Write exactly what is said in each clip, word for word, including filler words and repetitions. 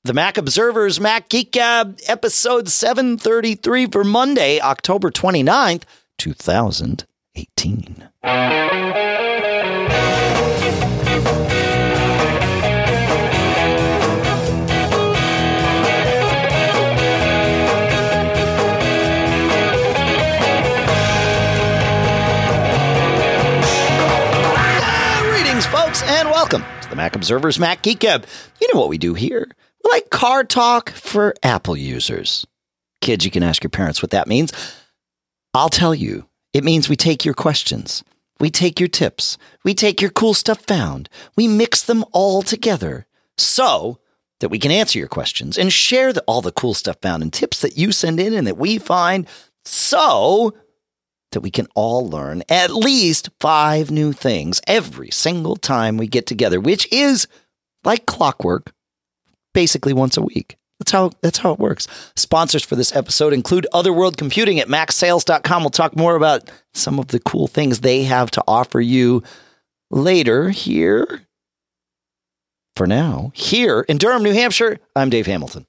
The Mac Observer's Mac Geek Gab, episode seven thirty-three for Monday, October twenty-ninth, twenty eighteen. Greetings, folks, and welcome to the Mac Observer's Mac Geek Gab. You know what we do here. We like car talk for Apple users. Kids, you can ask your parents what that means. I'll tell you. It means we take your questions. We take your tips. We take your cool stuff found. We mix them all together so that we can answer your questions and share the, all the cool stuff found and tips that you send in and that we find so that we can all learn at least five new things every single time we get together, which is like clockwork. Basically once a week. That's how that's how it works. Sponsors for this episode include Otherworld Computing at mac sales dot com. We'll talk more about some of the cool things they have to offer you later here. For now, here in Durham, New Hampshire, I'm Dave Hamilton.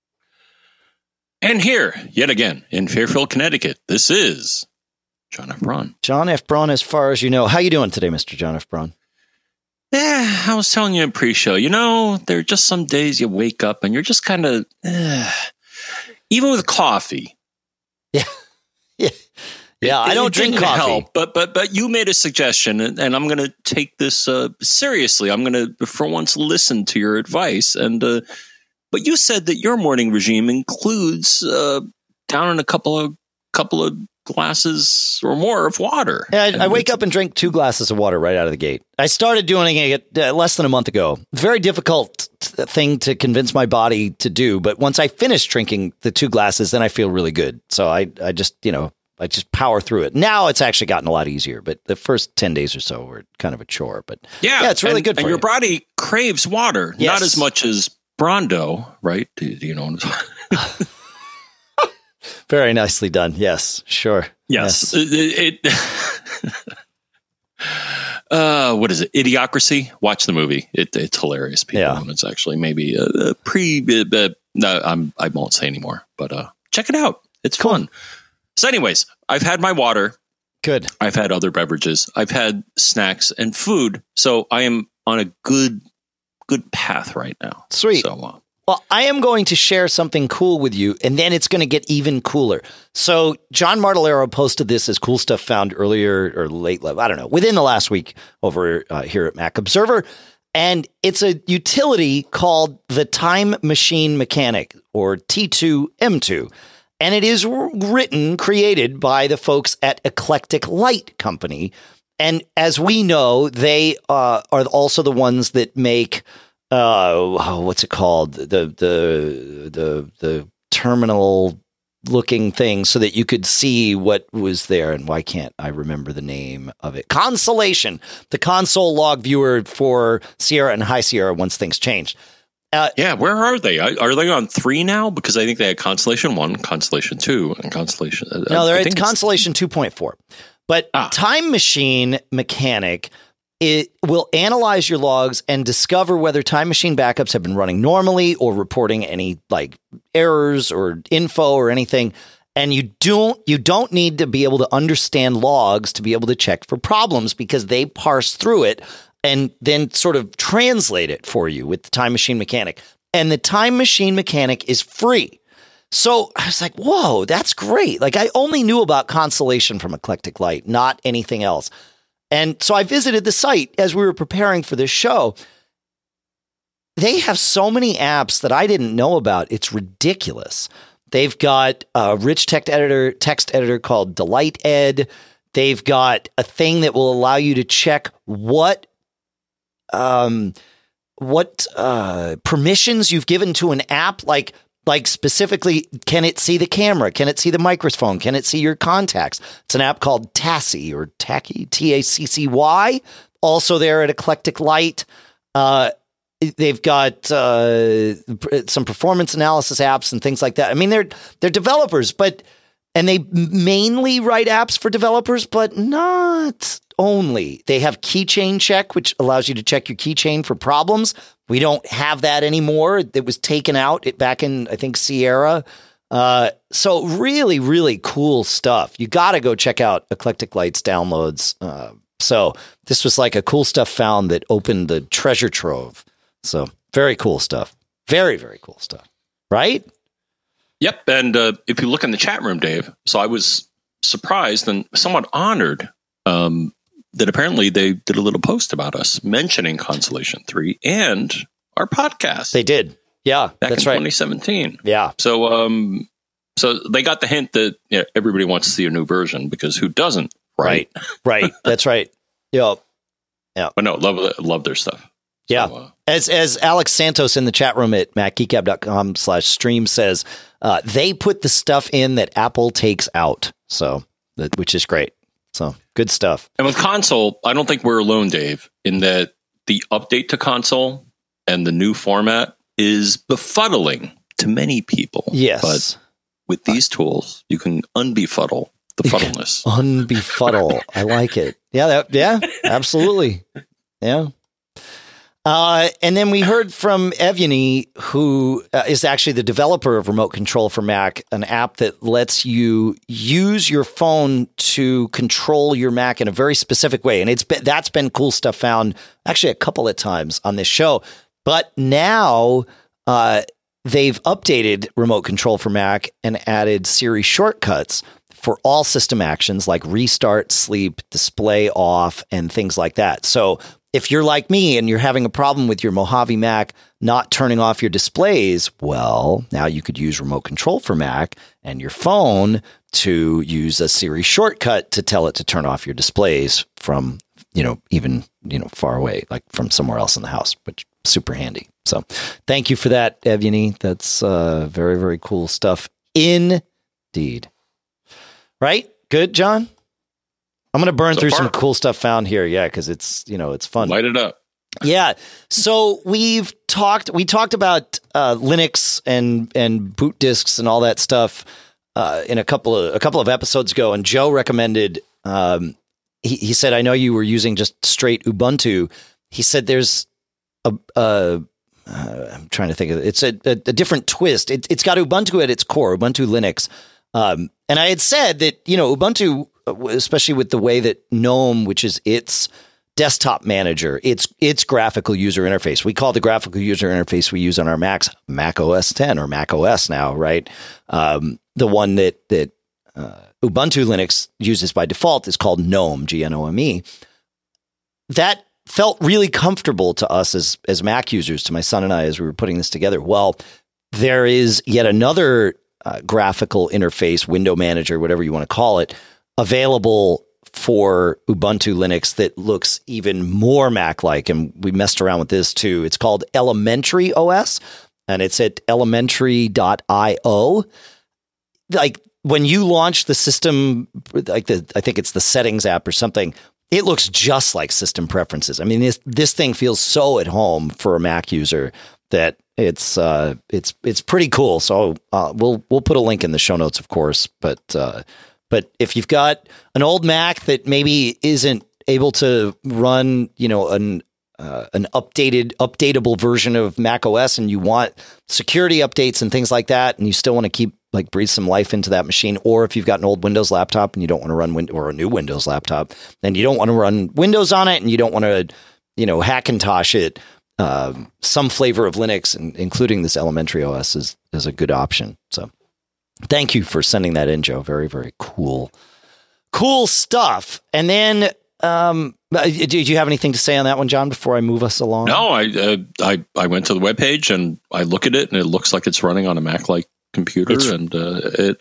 And here, yet again, in Fairfield, Connecticut, this is John F. Braun. John F. Braun, as far as you know. How you doing today, Mister John F. Braun? Yeah, I was telling you in pre-show, you know, there are just some days you wake up and you're just kind of, uh, even with coffee. Yeah. Yeah. Yeah, it, I don't drink coffee. Help, but, but, but you made a suggestion, and, and I'm going to take this uh, seriously. I'm going to, for once, listen to your advice. And uh, but you said that your morning regime includes uh, down in a couple of couple of glasses or more of water. Yeah, I, I wake up and drink two glasses of water right out of the gate. I started doing it uh, less than a month ago. Very difficult thing to convince my body to do. But once I finish drinking the two glasses, then I feel really good. So I, I just, you know, I just power through it. Now it's actually gotten a lot easier. But the first ten days or so were kind of a chore. But yeah, yeah it's really and, good for and you. your body craves water, yes. Not as much as Brondo, right? Do, do you know what I'm talking? Very nicely done. Yes, sure. Yes. yes. It, it uh, what is it? Idiocracy? Watch the movie. It, it's hilarious. People, yeah. And it's actually maybe a, a pre. Uh, no, I'm, I won't say anymore. But uh, check it out. It's cool. fun. So, anyways, I've had my water. Good. I've had other beverages. I've had snacks and food. So I am on a good, good path right now. Sweet. So. Uh, Well, I am going to share something cool with you, and then it's going to get even cooler. So John Martellaro posted this as cool stuff found earlier or late, I don't know, within the last week over uh, here at Mac Observer. And it's a utility called the Time Machine Mechanic, or T two M two. And it is written, created by the folks at Eclectic Light Company. And as we know, they uh, are also the ones that make... Uh, oh, what's it called? The the the the terminal looking thing, so that you could see what was there. And why can't I remember the name of it? Constellation, the console log viewer for Sierra and High Sierra. Once things changed. Uh, yeah, where are they? Are they on three now? Because I think they had Constellation One, Constellation Two, and Constellation. No, they're at Constellation two point four. But ah. Time Machine Mechanic. It will analyze your logs and discover whether Time Machine backups have been running normally or reporting any like errors or info or anything. And you don't you don't need to be able to understand logs to be able to check for problems, because they parse through it and then sort of translate it for you with the Time Machine Mechanic. And the Time Machine Mechanic is free. So I was like, whoa, that's great. Like, I only knew about Constellation from Eclectic Light, not anything else. And so I visited the site as we were preparing for this show. They have so many apps that I didn't know about. It's ridiculous. They've got a rich text editor, text editor called Delight Ed. They've got a thing that will allow you to check what um, what uh, permissions you've given to an app, like Like specifically, can it see the camera? Can it see the microphone? Can it see your contacts? It's an app called Taci or Tacky, T A C C Y. Also there at Eclectic Light. Uh, they've got uh, some performance analysis apps and things like that. I mean, they're they're developers, but and they mainly write apps for developers, but not only. They have keychain check, which allows you to check your keychain for problems. We don't have that anymore. It was taken out back in, I think, Sierra. Uh, so really, really cool stuff. You got to go check out Eclectic Lights downloads. Uh, so this was like a cool stuff found that opened the treasure trove. So very cool stuff. Very, very cool stuff. Right? Yep. And uh, if you look in the chat room, Dave, so I was surprised and somewhat honored um, that apparently they did a little post about us mentioning Constellation three and our podcast. They did. Yeah, back that's in right. twenty seventeen. Yeah. So, um, so they got the hint that you know, everybody wants to see a new version because who doesn't, right? Right. Right. That's right. Yeah. Yeah. But no, love love their stuff. Yeah. So, uh, as as Alex Santos in the chat room at mac geekgab dot com slash stream says, uh, they put the stuff in that Apple takes out. So, that, which is great. So good stuff. And with console, I don't think we're alone, Dave, in that the update to console and the new format is befuddling to many people. Yes. But with these tools, you can unbefuddle the fuddleness. Unbefuddle. I like it. Yeah. That, yeah, absolutely. Yeah. Uh, and then we heard from Evgeny, who uh, is actually the developer of Remote Control for Mac, an app that lets you use your phone to control your Mac in a very specific way. And it's been, that's been cool stuff found actually a couple of times on this show. But now uh, they've updated Remote Control for Mac and added Siri shortcuts for all system actions like restart, sleep, display off, and things like that. So if you're like me and you're having a problem with your Mojave Mac not turning off your displays, well, now you could use Remote Control for Mac and your phone to use a Siri shortcut to tell it to turn off your displays from, you know, even, you know, far away, like from somewhere else in the house, which is super handy. So thank you for that, Evgeny. That's uh, very, very cool stuff indeed. Right? Good, John? I'm going to burn so through far. some cool stuff found here. Yeah, because it's, you know, it's fun. Light it up. Yeah. So we've talked, we talked about uh, Linux and, and boot disks and all that stuff uh, in a couple of, a couple of episodes ago. And Joe recommended, um, he, he said, I know you were using just straight Ubuntu. He said, there's a, a uh, I'm trying to think of it. It's a, a, a different twist. It, it's got Ubuntu at its core, Ubuntu Linux. Um, and I had said that, you know, Ubuntu, especially with the way that GNOME, which is its desktop manager, its its graphical user interface. We call the graphical user interface we use on our Macs Mac O S ten or Mac O S now, right? Um, the one that that uh, Ubuntu Linux uses by default is called GNOME, G N O M E. That felt really comfortable to us as as Mac users, to my son and I, as we were putting this together. Well, there is yet another uh, graphical interface, window manager, whatever you want to call it, available for Ubuntu Linux that looks even more Mac-like, and we messed around with this too. It's called Elementary O S, and it's at elementary dot io. Like when you launch the system, like the I think it's the settings app or something, it looks just like System Preferences. I mean, this this thing feels so at home for a Mac user that it's uh, it's it's pretty cool. So uh, we'll we'll put a link in the show notes, of course, but. Uh, But if you've got an old Mac that maybe isn't able to run, you know, an uh, an updated, updatable version of Mac O S, and you want security updates and things like that, and you still want to keep like breathe some life into that machine, or if you've got an old Windows laptop and you don't want to run win- or a new Windows laptop, and you don't want to run Windows on it, and you don't want to, you know, Hackintosh it, uh, some flavor of Linux, and including this Elementary O S is is a good option. So. Thank you for sending that in, Joe. Very, very cool. Cool stuff. And then, um, did you have anything to say on that one, John, before I move us along? No, I uh, I I went to the webpage and I look at it, and it looks like it's running on a Mac-like computer, it's, and uh, it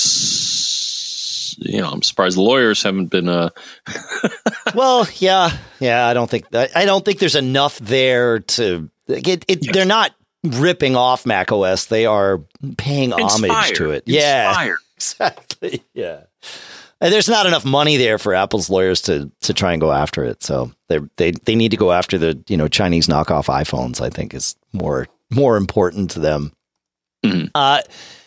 looks, you know, I'm surprised the lawyers haven't been. Uh... well, yeah, yeah. I don't think I don't think there's enough there to. It, it, yes. They're not ripping off Mac O S. They are paying Inspired. homage to it. Inspired. Yeah, exactly. Yeah. And there's not enough money there for Apple's lawyers to to try and go after it. So they they they need to go after the, you know, Chinese knockoff iPhones, I think is more more important to them. Mm-hmm. Uh,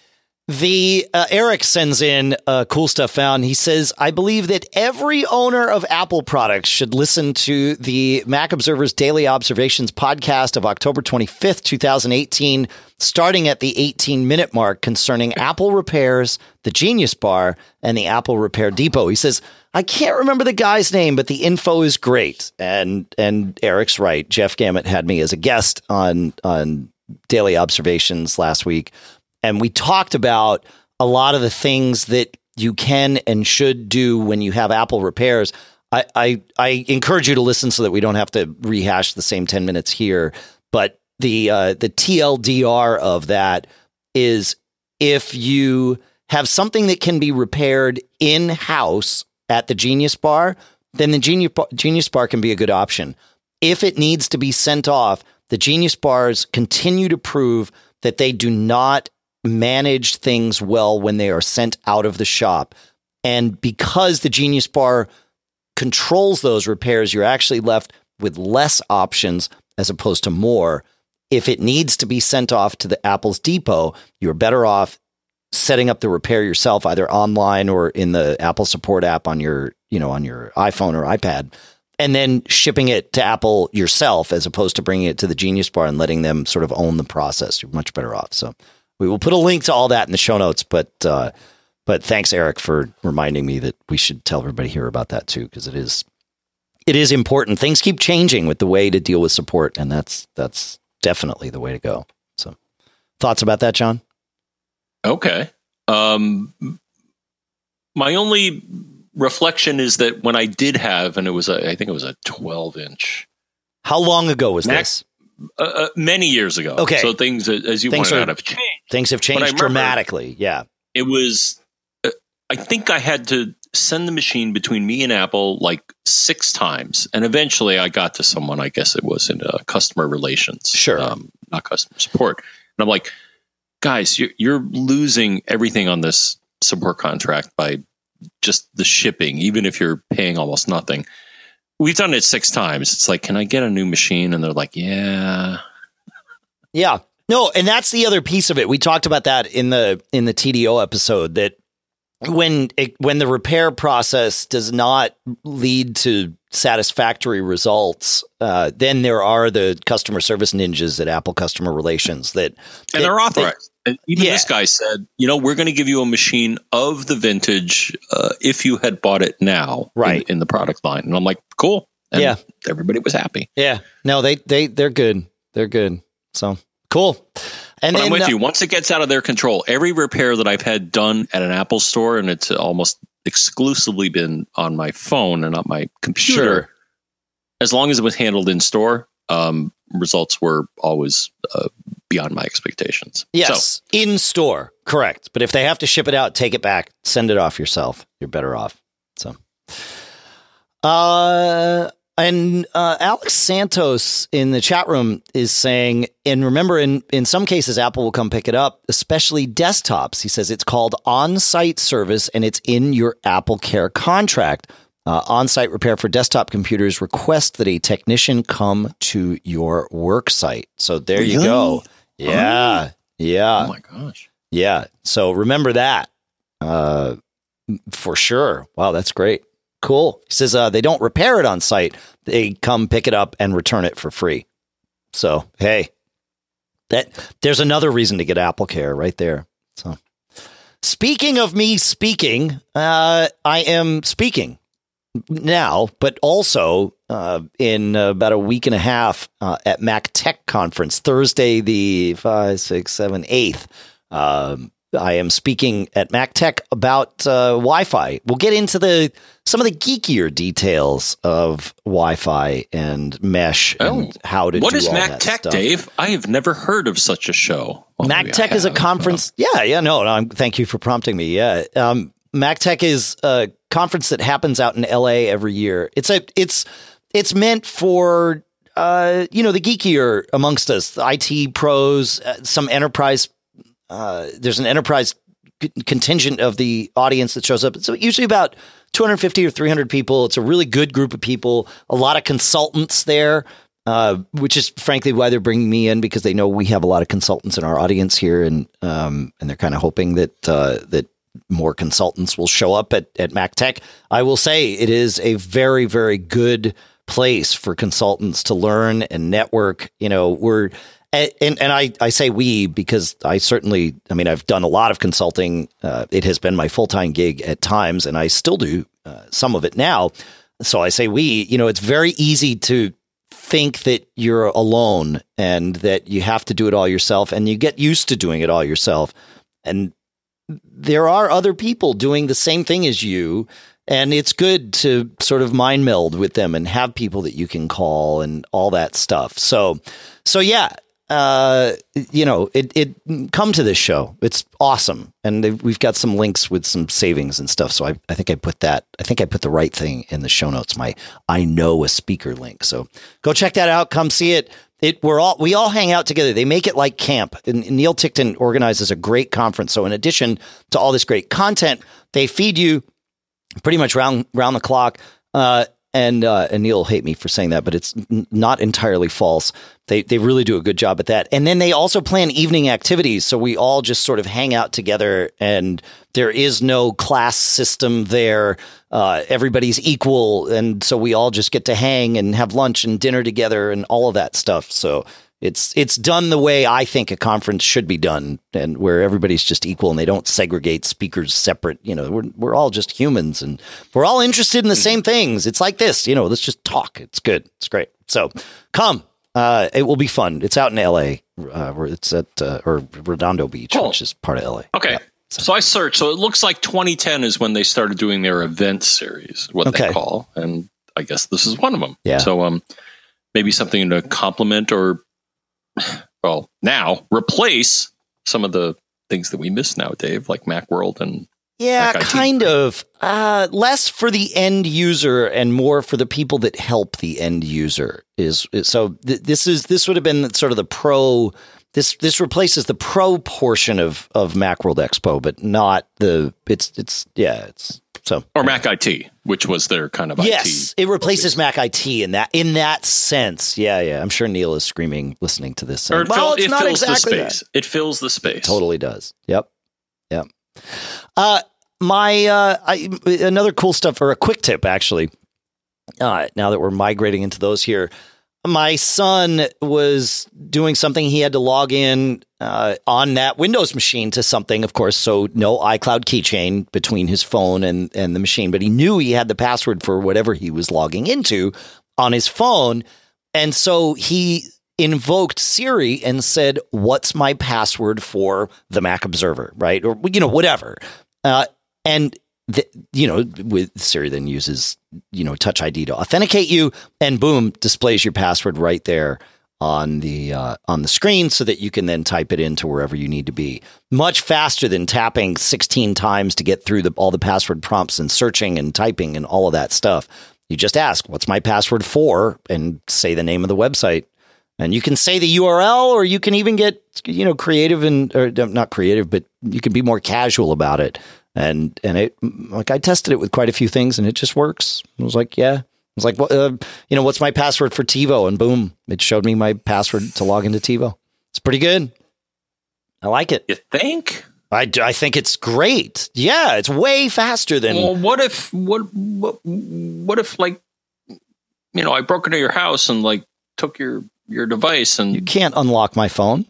The uh, Eric sends in uh, cool stuff found. He says, I believe that every owner of Apple products should listen to the Mac Observer's Daily Observations podcast of October twenty-fifth, twenty eighteen, starting at the eighteen minute mark concerning Apple repairs, the Genius Bar, and the Apple Repair Depot. He says, I can't remember the guy's name, but the info is great. And and Eric's right. Jeff Gamet had me as a guest on on Daily Observations last week. And we talked about a lot of the things that you can and should do when you have Apple repairs. I, I, I encourage you to listen so that we don't have to rehash the same ten minutes here. But the uh, the T L D R of that is if you have something that can be repaired in-house at the Genius Bar, then the Genius Bar, Genius Bar can be a good option. If it needs to be sent off, the Genius Bars continue to prove that they do not manage things well when they are sent out of the shop. And because the Genius Bar controls those repairs, you're actually left with less options as opposed to more. If it needs to be sent off to the Apple's depot, you're better off setting up the repair yourself, either online or in the Apple support app on your, you know, on your iPhone or iPad, and then shipping it to Apple yourself as opposed to bringing it to the Genius Bar and letting them sort of own the process. You're much better off. So we will put a link to all that in the show notes, but uh, but thanks, Eric, for reminding me that we should tell everybody here about that too, because it is it is important. Things keep changing with the way to deal with support, and that's that's definitely the way to go. So, thoughts about that, John? Okay. Um, my only reflection is that when I did have, and it was a, I think it was a twelve inch. How long ago was Mac- this? Uh, uh, many years ago. Okay. So things, as you things pointed are, out, have changed. Things have changed dramatically. Yeah. It was, uh, I think I had to send the machine between me and Apple like six times. And eventually I got to someone, I guess it was in uh, customer relations. Sure. Um, not customer support. And I'm like, guys, you're, you're losing everything on this support contract by just the shipping, even if you're paying almost nothing. We've done it six times. It's like, can I get a new machine? And they're like, yeah. Yeah. No, and that's the other piece of it. We talked about that in the in the T D O episode, that when it, when the repair process does not lead to satisfactory results, uh, then there are the customer service ninjas at Apple Customer Relations that, that and they're authorized. They, and even yeah. this guy said, you know, we're going to give you a machine of the vintage uh, if you had bought it now, right, in, in the product line. And I'm like, cool. And yeah, everybody was happy. Yeah, no, they they they're good. They're good. So cool. And but then, I'm with uh, you. Once it gets out of their control, every repair that I've had done at an Apple store, and it's almost exclusively been on my phone and not my computer. Sure. As long as it was handled in store, um, results were always uh, beyond my expectations. Yes, so, in store, correct. But if they have to ship it out, take it back, send it off yourself. You're better off. So, uh, and uh, Alex Santos in the chat room is saying, and remember, in in some cases, Apple will come pick it up, especially desktops. He says it's called on-site service, and it's in your Apple Care contract. Uh, on-site repair for desktop computers request that a technician come to your work site. So there you really? go. Yeah. Oh. Yeah. Oh my gosh. Yeah. So remember that uh, for sure. Wow. That's great. Cool. He says uh, they don't repair it on site. They come pick it up and return it for free. So, hey, that there's another reason to get Apple Care right there. So speaking of me speaking, uh, I am speaking now, but also uh, in uh, about a week and a half uh, at Mac Tech Conference, Thursday, the five, six, seven, eighth. Um, I am speaking at Mac Tech about uh, Wi-Fi. We'll get into the some of the geekier details of Wi-Fi and mesh oh. and how to what do is all Mac that Tech, stuff. Dave? I have never heard of such a show. Well, Mac Tech is a conference. Yeah, yeah, no, no. Thank you for prompting me. Yeah, um, Mac Tech is a conference that happens out in L A every year. It's a it's it's meant for uh, you know, the geekier amongst us, the I T pros, uh, some enterprise. Uh, there's an enterprise c- contingent of the audience that shows up. It's usually about two hundred fifty or three hundred people. It's a really good group of people. A lot of consultants there. uh, which is frankly why they're bringing me in, because they know we have a lot of consultants in our audience here, and um, and they're kind of hoping that uh, that more consultants will show up at at MacTech. I will say it is a very, very good place for consultants to learn and network. You know, we're and and I I say we because I certainly, I mean, I've done a lot of consulting. Uh, it has been my full time gig at times, and I still do uh, some of it now. So I say we. You know, it's very easy to think that you're alone and that you have to do it all yourself, and you get used to doing it all yourself. And there are other people doing the same thing as you, and it's good to sort of mind meld with them and have people that you can call and all that stuff. So, so yeah, uh, you know, it, it come to this show. It's awesome. And we've got some links with some savings and stuff. So I, I think I put that, I think I put the right thing in the show notes, my I know a speaker link. So go check that out. Come see it. It, we're all we all hang out together. They make it like camp. And Neil Tickton organizes a great conference. So in addition to all this great content, they feed you pretty much round round the clock. Uh, and uh, and Neil will hate me for saying that, but it's n- not entirely false. They they really do a good job at that. And then they also plan evening activities. So we all just sort of hang out together, and there is no class system there. Uh, everybody's equal. And so we all just get to hang and have lunch and dinner together and all of that stuff. So it's it's done the way I think a conference should be done, and where everybody's just equal and they don't segregate speakers separate. You know, we're we're all just humans, and we're all interested in the same things. It's like this, you know, let's just talk. It's good. It's great. So come. Uh, it will be fun. It's out in L A, uh, where it's at uh, or Redondo Beach, cool. which is part of L A. Okay. Yeah, so. so I searched. So it looks like twenty ten is when they started doing their event series, what okay. they call, and I guess this is one of them. Yeah. So um, maybe something to complement or, well, now replace some of the things that we miss now, Dave, like Macworld and yeah, kind of uh, less for the end user and more for the people that help the end user. Is, is so th- this is this would have been sort of the pro. This this replaces the pro portion of of Macworld Expo, but not the. It's it's yeah it's so or Mac I T, which was their kind of yes, I T it replaces Mac I T in that in that sense. Yeah, yeah. I'm sure Neil is screaming listening to this. Saying, it well, fill, it's it not fills exactly the space. That. It fills the space. It totally does. Yep. Yep. Uh, my uh, I, another cool stuff, or a quick tip, actually. Uh, now that we're migrating into those here, my son was doing something. He had to log in uh, on that Windows machine to something, of course. So no iCloud keychain between his phone and, and the machine. But he knew he had the password for whatever he was logging into on his phone. And so he invoked Siri and said, what's my password for the Mac Observer? Right. Or, you know, whatever. Uh, and The, you know, with Siri then uses, you know, Touch I D to authenticate you, and boom, displays your password right there on the uh, on the screen, so that you can then type it into wherever you need to be. Much faster than tapping sixteen times to get through the, all the password prompts and searching and typing and all of that stuff. You just ask, "What's my password for?" and say the name of the website. And you can say the U R L, or you can even get, you know, creative and or not creative, but you can be more casual about it. And and it like I tested it with quite a few things, and it just works. I was like, yeah. I was like, well, uh, you know, what's my password for TiVo? And boom, it showed me my password to log into TiVo. It's pretty good. I like it. You think? I, I think it's great. Yeah, it's way faster than. Well, what if what what what if like, you know, I broke into your house and like took your your device and you can't unlock my phone.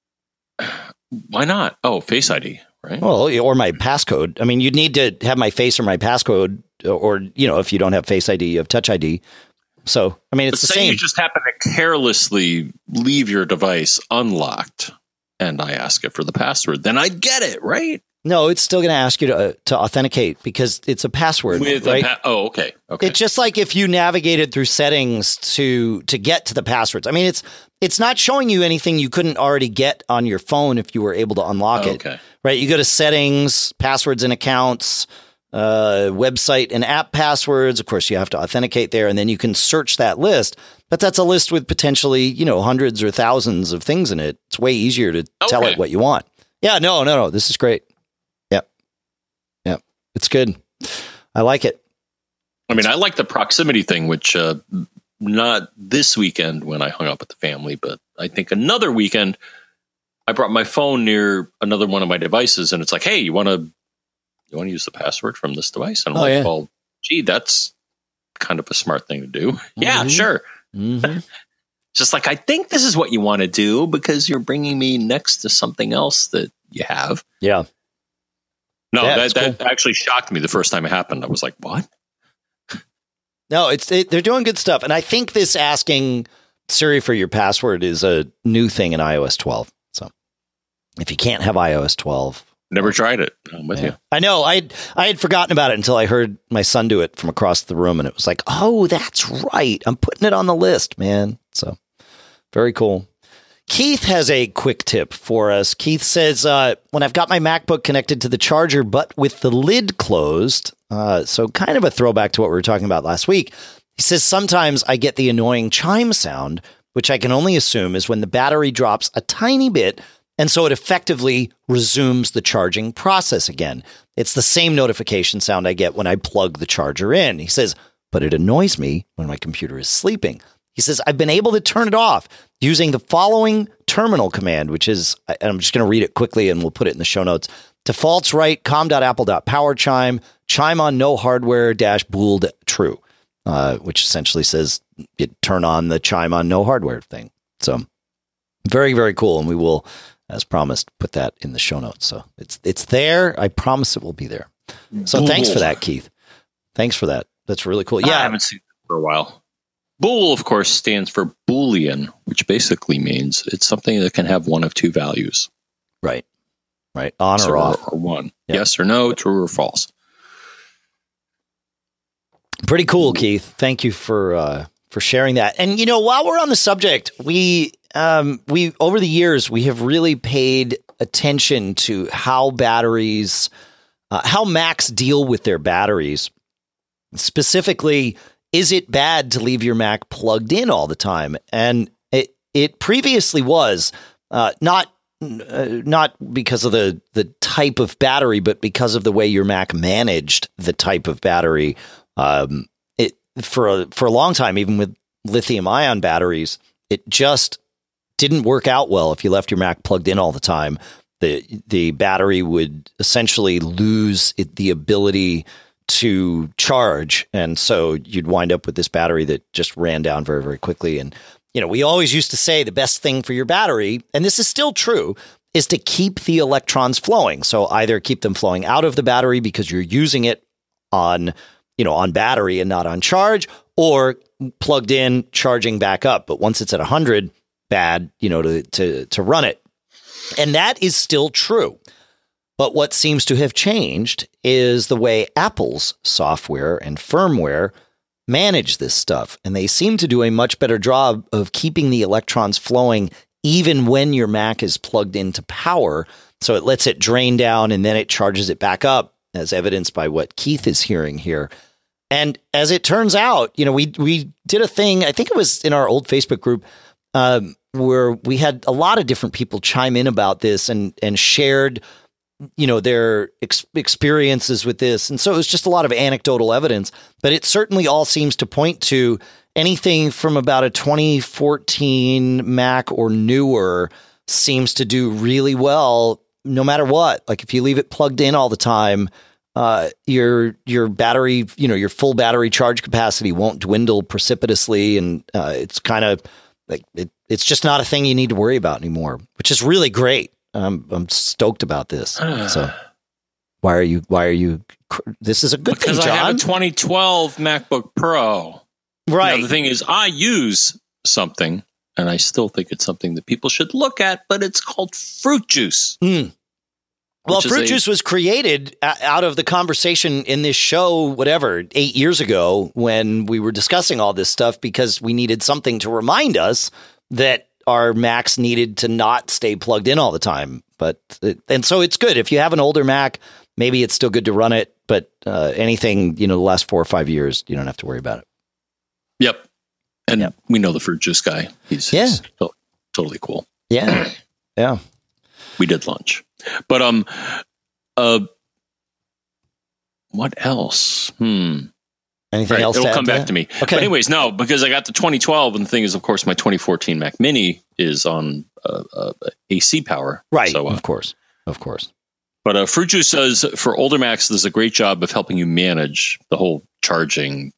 Why not? Oh, Face I D. Right. Well, or my passcode. I mean, you'd need to have my face or my passcode, or, you know, if you don't have Face I D, you have Touch I D. So, I mean, it's but the say same. You just happen to carelessly leave your device unlocked, and I ask it for the password, then I'd get it, right? No, it's still going to ask you to uh, to authenticate because it's a password. With right? a pa- oh, okay, okay. It's just like if you navigated through settings to to get to the passwords. I mean, it's it's not showing you anything you couldn't already get on your phone if you were able to unlock oh, it. Okay. Right. You go to settings, passwords and accounts, uh, website and app passwords. Of course, you have to authenticate there, and then you can search that list. But that's a list with potentially, you know, hundreds or thousands of things in it. It's way easier to okay. tell it what you want. Yeah. No, no, no. This is great. Yep. Yep. It's good. I like it. I mean, I like the proximity thing, which uh, not this weekend when I hung up with the family, but I think another weekend, I brought my phone near another one of my devices, and it's like, hey, you want to you want to use the password from this device? And I'm oh, like, yeah. well, gee, that's kind of a smart thing to do. Mm-hmm. Yeah, sure. Mm-hmm. Just like, I think this is what you want to do because you're bringing me next to something else that you have. Yeah. No, yeah, that, that cool. actually shocked me the first time it happened. I was like, what? No, it's it, they're doing good stuff. And I think this asking Siri for your password is a new thing in i O S twelve. So if you can't have i O S twelve. Never tried it. I'm with yeah. you. I know. I I had forgotten about it until I heard my son do it from across the room. And it was like, oh, that's right. I'm putting it on the list, man. So very cool. Keith has a quick tip for us. Keith says, uh, when I've got my MacBook connected to the charger, but with the lid closed, uh, so kind of a throwback to what we were talking about last week. He says, sometimes I get the annoying chime sound, which I can only assume is when the battery drops a tiny bit. And so it effectively resumes the charging process again. It's the same notification sound I get when I plug the charger in. He says, but it annoys me when my computer is sleeping. He says, I've been able to turn it off using the following terminal command, which is, and I'm just going to read it quickly and we'll put it in the show notes. Defaults right, com.apple.power chime, chime on no hardware dash booled true, uh, which essentially says you turn on the chime on no hardware thing. So very, very cool. And we will, as promised, put that in the show notes. So it's, it's there. I promise it will be there. So Bool. Thanks for that, Keith. Thanks for that. That's really cool. Yeah. I haven't seen it for a while. Bool, of course, stands for Boolean, which basically means it's something that can have one of two values. Right. Right. On so or off. Or one. Yep. Yes or no, true or false. Pretty cool, Keith. Thank you for uh, for sharing that. And, you know, while we're on the subject, we um, we over the years, we have really paid attention to how batteries, uh, how Macs deal with their batteries. Specifically, is it bad to leave your Mac plugged in all the time? And it it previously was uh, not uh, not because of the the type of battery, but because of the way your Mac managed the type of battery. Um, it for a, for a long time, even with lithium ion batteries, it just didn't work out well. If you left your Mac plugged in all the time, the the battery would essentially lose it, the ability to charge. And so you'd wind up with this battery that just ran down very, very quickly. And, you know, we always used to say the best thing for your battery, and this is still true, is to keep the electrons flowing. So either keep them flowing out of the battery because you're using it on, you know, on battery and not on charge, or plugged in, charging back up. But once it's at one hundred, bad, you know, to, to, to run it. And that is still true. But what seems to have changed is the way Apple's software and firmware manage this stuff. And they seem to do a much better job of keeping the electrons flowing even when your Mac is plugged into power. So it lets it drain down and then it charges it back up, as evidenced by what Keith is hearing here. And as it turns out, you know, we we did a thing, I think it was in our old Facebook group, um, where we had a lot of different people chime in about this and and shared, you know, their ex- experiences with this. And so it was just a lot of anecdotal evidence, but it certainly all seems to point to anything from about a twenty fourteen Mac or newer seems to do really well, no matter what. Like if you leave it plugged in all the time, uh, your, your battery, you know, your full battery charge capacity won't dwindle precipitously. And uh, it's kind of like, it, it's just not a thing you need to worry about anymore, which is really great. Um, I'm stoked about this. So why are you, why are you, this is a good because thing, John. I have a twenty twelve MacBook Pro. Right. Now, the thing is, I use something and I still think it's something that people should look at, but it's called fruit juice. Mm. Well, fruit a, juice was created out of the conversation in this show, whatever, eight years ago when we were discussing all this stuff because we needed something to remind us that our Macs needed to not stay plugged in all the time. But it, and so it's good. If you have an older Mac, maybe it's still good to run it. But uh, anything, you know, the last four or five years, you don't have to worry about it. Yep. And yep. we know the fruit juice guy. He's, yeah. he's to- totally cool. Yeah. Yeah. We did lunch. But um, uh, what else? Hmm. Anything right, else? It'll to come to back that? to me. Okay. But anyways, no, because I got the twenty twelve, and the thing is, of course, my twenty fourteen Mac Mini is on uh, uh, A C power. Right. So, uh, of course. Of course. But uh, Fruit Juice says for older Macs, there's a great job of helping you manage the whole charging.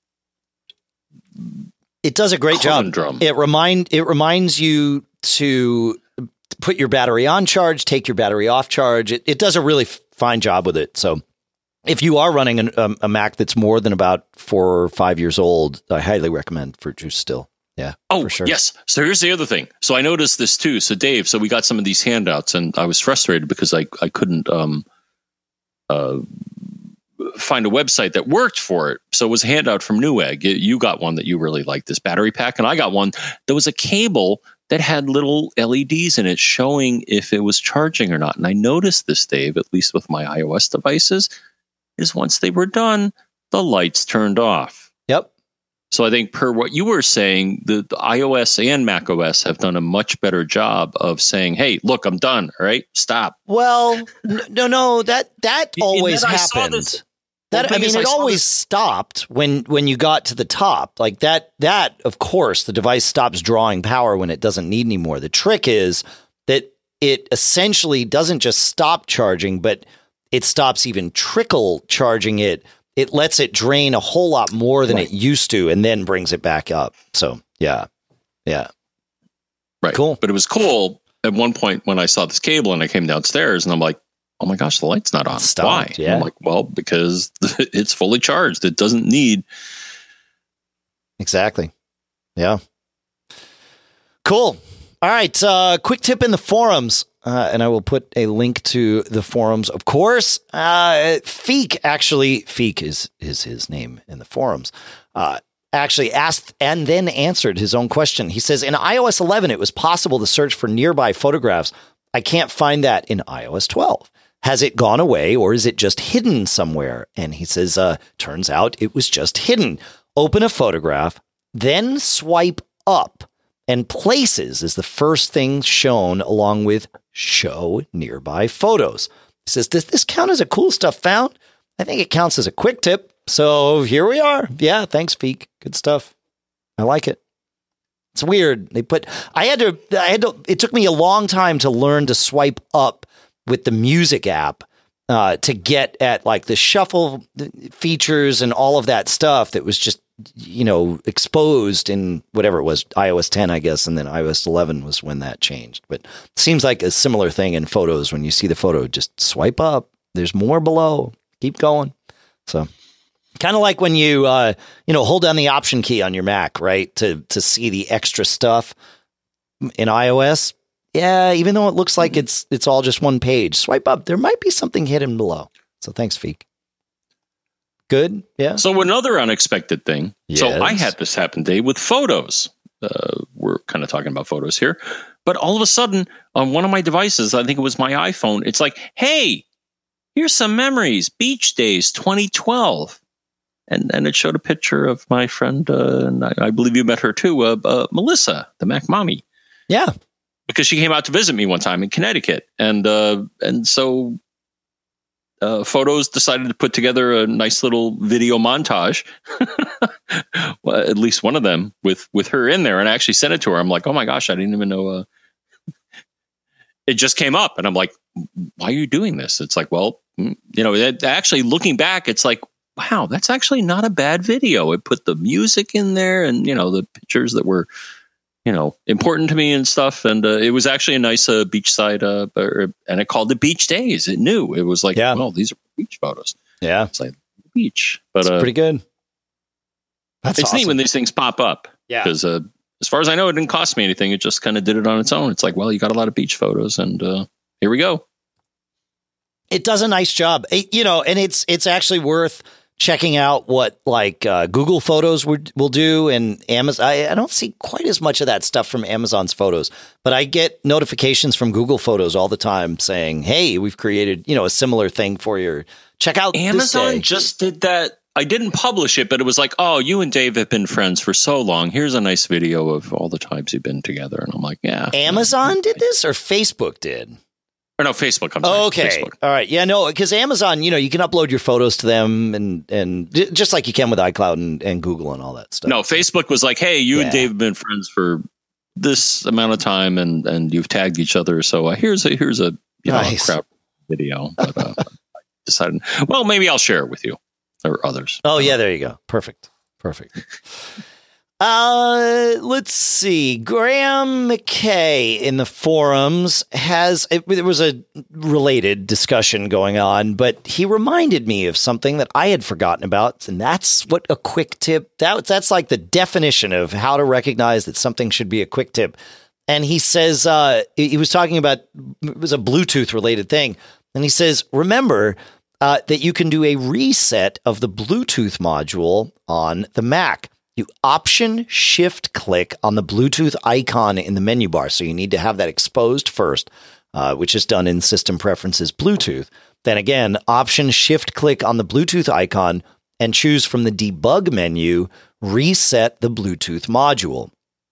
It does a great conundrum. job. It remind it reminds you to put your battery on charge, take your battery off charge. It, it does a really f- fine job with it. So if you are running an, um, a Mac that's more than about four or five years old, I highly recommend Fruit Juice still. Yeah. Oh, for sure. Yes. So here's the other thing. So I noticed this too. So Dave, so we got some of these handouts, and I was frustrated because I, I couldn't um, uh, find a website that worked for it. So it was a handout from Newegg. You got one that you really liked, this battery pack, and I got one. There was a cable that had little L E Ds in it showing if it was charging or not. And I noticed this, Dave, at least with my iOS devices, is once they were done, the lights turned off. Yep. So I think per what you were saying, the, the iOS and macOS have done a much better job of saying, hey, look, I'm done. All right, stop. Well, n- no, no, that that always that I happened. That Well, I mean, is, I it always this- stopped when when you got to the top. Like that, that of course, the device stops drawing power when it doesn't need any more. The trick is that it essentially doesn't just stop charging, but it stops even trickle charging it. It lets it drain a whole lot more than right. it used to, and then brings it back up. So yeah, yeah, right, cool. But it was cool at one point when I saw this cable and I came downstairs and I'm like, oh my gosh, the light's not on. Stopped, Why? Yeah. I'm like, well, because it's fully charged. It doesn't need. Exactly. Yeah. Cool. All right. Uh, quick tip in the forums. Uh, and I will put a link to the forums, of course. Uh, Feek, actually, Feek is, is his name in the forums, uh, actually asked and then answered his own question. He says, in i O S eleven, it was possible to search for nearby photographs. I can't find that in i O S twelve. Has it gone away, or is it just hidden somewhere? And he says, uh, turns out it was just hidden. Open a photograph, then swipe up, and places is the first thing shown along with show nearby photos. He says, does this count as a cool stuff found? I think it counts as a quick tip. So here we are. Yeah, thanks, Feek. Good stuff. I like it. It's weird. They put, I had to, I had to, it took me a long time to learn to swipe up with the music app uh, to get at like the shuffle features and all of that stuff that was just, you know, exposed in whatever it was, i O S ten, I guess. And then i O S eleven was when that changed. But it seems like a similar thing in photos. When you see the photo, just swipe up. There's more below. Keep going. So kind of like when you, uh, you know, hold down the option key on your Mac, right? To, to see the extra stuff in iOS. Yeah. Even though it looks like it's, it's all just one page, swipe up. There might be something hidden below. So thanks, Feek. Good. Yeah. So another unexpected thing. Yes. So I had this happen, Dave, with photos. Uh, we're kind of talking about photos here. But all of a sudden, on one of my devices, I think it was my iPhone, it's like, hey, here's some memories. Beach Days twenty twelve. And and it showed a picture of my friend, uh, and I, I believe you met her too, uh, uh, Melissa, the Mac Mommy. Yeah. Because she came out to visit me one time in Connecticut. And uh, and so uh, Photos decided to put together a nice little video montage, well, at least one of them, with, with her in there. And I actually sent it to her. I'm like, oh my gosh, I didn't even know. Uh, it just came up. And I'm like, why are you doing this? It's like, well, you know, it, actually looking back, it's like, wow, that's actually not a bad video. It put the music in there and, you know, the pictures that were, you know, important to me and stuff. And uh, it was actually a nice uh, beachside, uh, and it called it Beach Days. It knew. It was like, yeah. well, these are beach photos. Yeah. It's like beach. But uh, pretty good. That's it's awesome. Neat when these things pop up. Yeah. Because uh, as far as I know, it didn't cost me anything. It just kind of did it on its own. It's like, well, you got a lot of beach photos and uh, here we go. It does a nice job. It, you know, and it's it's actually worth checking out what like uh, Google Photos would, will do, and Amazon. I, I don't see quite as much of that stuff from Amazon's Photos, but I get notifications from Google Photos all the time saying, "Hey, we've created you know a similar thing for your check out." Amazon just did that. I didn't publish it, but it was like, "Oh, you and Dave have been friends for so long. Here's a nice video of all the times you've been together." And I'm like, "Yeah." Amazon did this, or Facebook did? Or no, Facebook. I'm sorry. Okay. Facebook. All right. Yeah, no, because Amazon, you know, you can upload your photos to them and and just like you can with iCloud and, and Google and all that stuff. No, Facebook was like, hey, you yeah. and Dave have been friends for this amount of time and, and you've tagged each other. So uh, here's a here's a you nice. know, crowd video. But uh, I decided, well, maybe I'll share it with you or others. Oh, yeah. There you go. Perfect. Perfect. Uh, let's see. Graham McKay in the forums has, it, there was a related discussion going on, but he reminded me of something that I had forgotten about. And that's what a quick tip, that, that's like the definition of how to recognize that something should be a quick tip. And he says, uh, he was talking about, it was a Bluetooth related thing. And he says, remember uh, that you can do a reset of the Bluetooth module on the Mac. You option shift click on the Bluetooth icon in the menu bar. So you need to have that exposed first, uh, which is done in System Preferences Bluetooth. Then again, option shift click on the Bluetooth icon and choose from the debug menu, reset the Bluetooth module.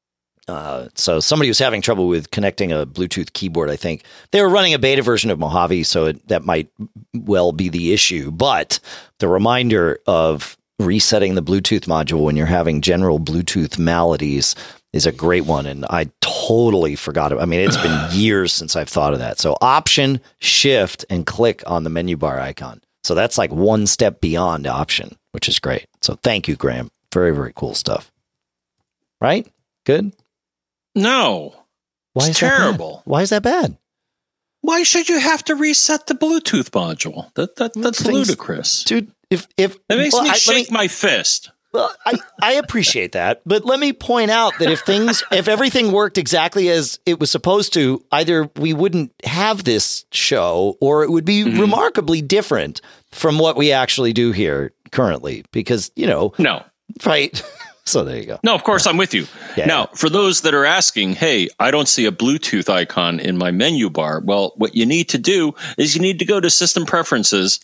Uh, so somebody was having trouble with connecting a Bluetooth keyboard, I think. They were running a beta version of Mojave, so it, that might well be the issue. But the reminder of resetting the Bluetooth module when you're having general Bluetooth maladies is a great one. And I totally forgot it. I mean, it's been years since I've thought of that. So option, shift, and click on the menu bar icon. So that's like one step beyond option, which is great. So thank you, Graham. Very, very cool stuff. Right? Good? No. Why it's is terrible. That Why is that bad? Why should you have to reset the Bluetooth module? That, that That's Things, ludicrous. Dude, If if it makes well, me I, shake me, my fist. Well, I, I appreciate that, but let me point out that if things, if everything worked exactly as it was supposed to, either we wouldn't have this show, or it would be mm-hmm. remarkably different from what we actually do here currently. Because you know, no, right? So there you go. No, of course I'm with you. Yeah, now, yeah. for those that are asking, hey, I don't see a Bluetooth icon in my menu bar. Well, what you need to do is you need to go to System Preferences.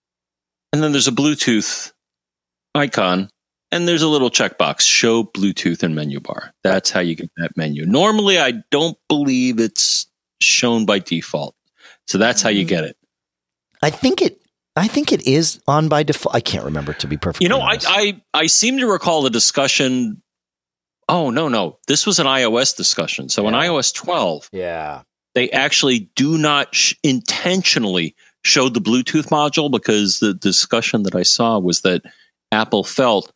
And then there's a Bluetooth icon, and there's a little checkbox, show Bluetooth in menu bar. That's how you get that menu. Normally, I don't believe it's shown by default. So that's how you get it. I think it I think it is on by default. I can't remember, to be perfectly You know, honest. I, I I seem to recall the discussion. Oh, no, no. This was an iOS discussion. So yeah. in iOS twelve, yeah, they actually do not sh- intentionally showed the Bluetooth module, because the discussion that I saw was that Apple felt,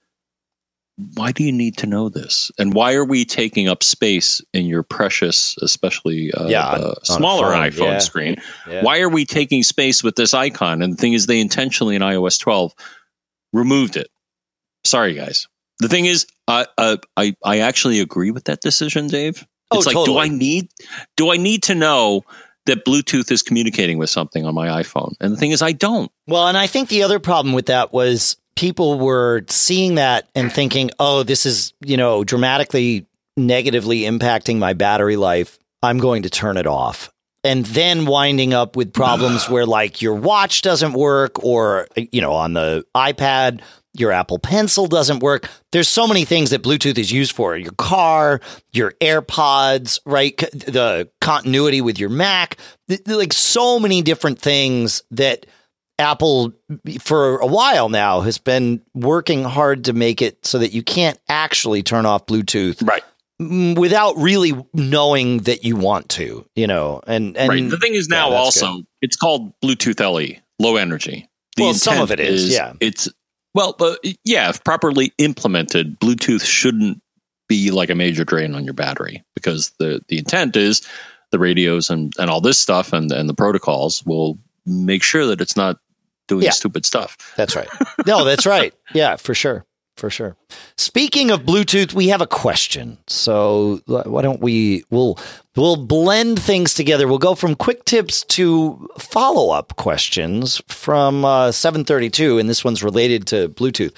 why do you need to know this? And why are we taking up space in your precious, especially uh, yeah, on, uh, smaller on iPhone yeah. screen? Yeah. Why are we taking space with this icon? And the thing is, they intentionally in iOS twelve removed it. Sorry, guys. The thing is, uh, uh, I I actually agree with that decision, Dave. Oh, it's like, totally. do I need do I need to know that Bluetooth is communicating with something on my iPhone? And the thing is, I don't. Well, and I think the other problem with that was people were seeing that and thinking, oh, this is, you know, dramatically negatively impacting my battery life. I'm going to turn it off. And then winding up with problems where like your watch doesn't work, or, you know, on the iPad, your Apple Pencil doesn't work. There's so many things that Bluetooth is used for. Your car, your AirPods, right? The continuity with your Mac, like so many different things that Apple for a while now has been working hard to make it so that you can't actually turn off Bluetooth. Right. Without really knowing that you want to, you know, and, and right. The thing is now yeah, also good. It's called Bluetooth L E, low energy. The well, some of it is, is yeah. It's well, but yeah, if properly implemented, Bluetooth shouldn't be like a major drain on your battery, because the, the intent is the radios and, and all this stuff and, and the protocols will make sure that it's not doing yeah. stupid stuff. That's right. No, that's right. Yeah, for sure. For sure. Speaking of Bluetooth, we have a question. So why don't we, we'll, we'll blend things together. We'll go from quick tips to follow-up questions from uh, seven thirty-two, and this one's related to Bluetooth.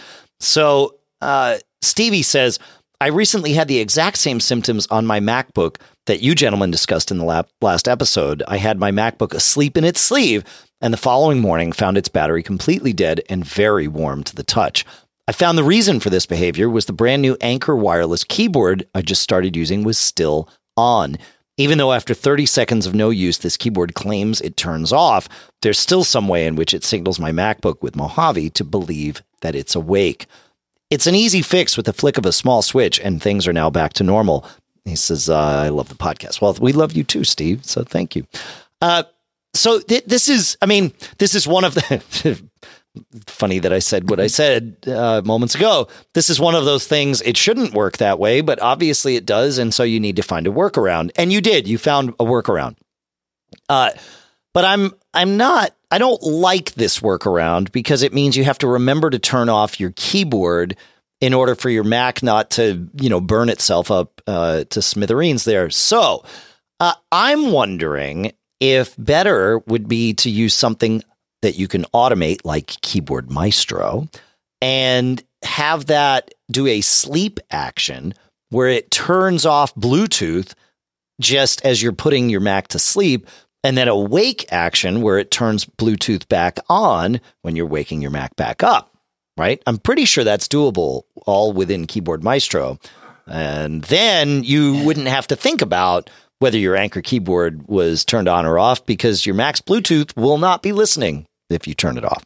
So uh, Stevie says, I recently had the exact same symptoms on my MacBook that you gentlemen discussed in the lap- last episode. I had my MacBook asleep in its sleeve, and the following morning found its battery completely dead and very warm to the touch. I found the reason for this behavior was the brand new Anker wireless keyboard I just started using was still on. Even though after thirty seconds of no use, this keyboard claims it turns off, there's still some way in which it signals my MacBook with Mojave to believe that it's awake. It's an easy fix with a flick of a small switch, and things are now back to normal. He says, uh, I love the podcast. Well, we love you too, Steve, so thank you. Uh, so th- this is, I mean, this is one of the... Funny that I said what I said uh, moments ago. This is one of those things. It shouldn't work that way, but obviously it does. And so you need to find a workaround. And you did. You found a workaround. Uh, but I'm I'm not I don't like this workaround because it means you have to remember to turn off your keyboard in order for your Mac not to, you know, burn itself up uh, to smithereens there. So uh, I'm wondering if better would be to use something that you can automate like Keyboard Maestro and have that do a sleep action where it turns off Bluetooth just as you're putting your Mac to sleep, and then a wake action where it turns Bluetooth back on when you're waking your Mac back up, right? I'm pretty sure that's doable all within Keyboard Maestro. And then you wouldn't have to think about whether your Anker keyboard was turned on or off because your Mac's Bluetooth will not be listening if you turn it off.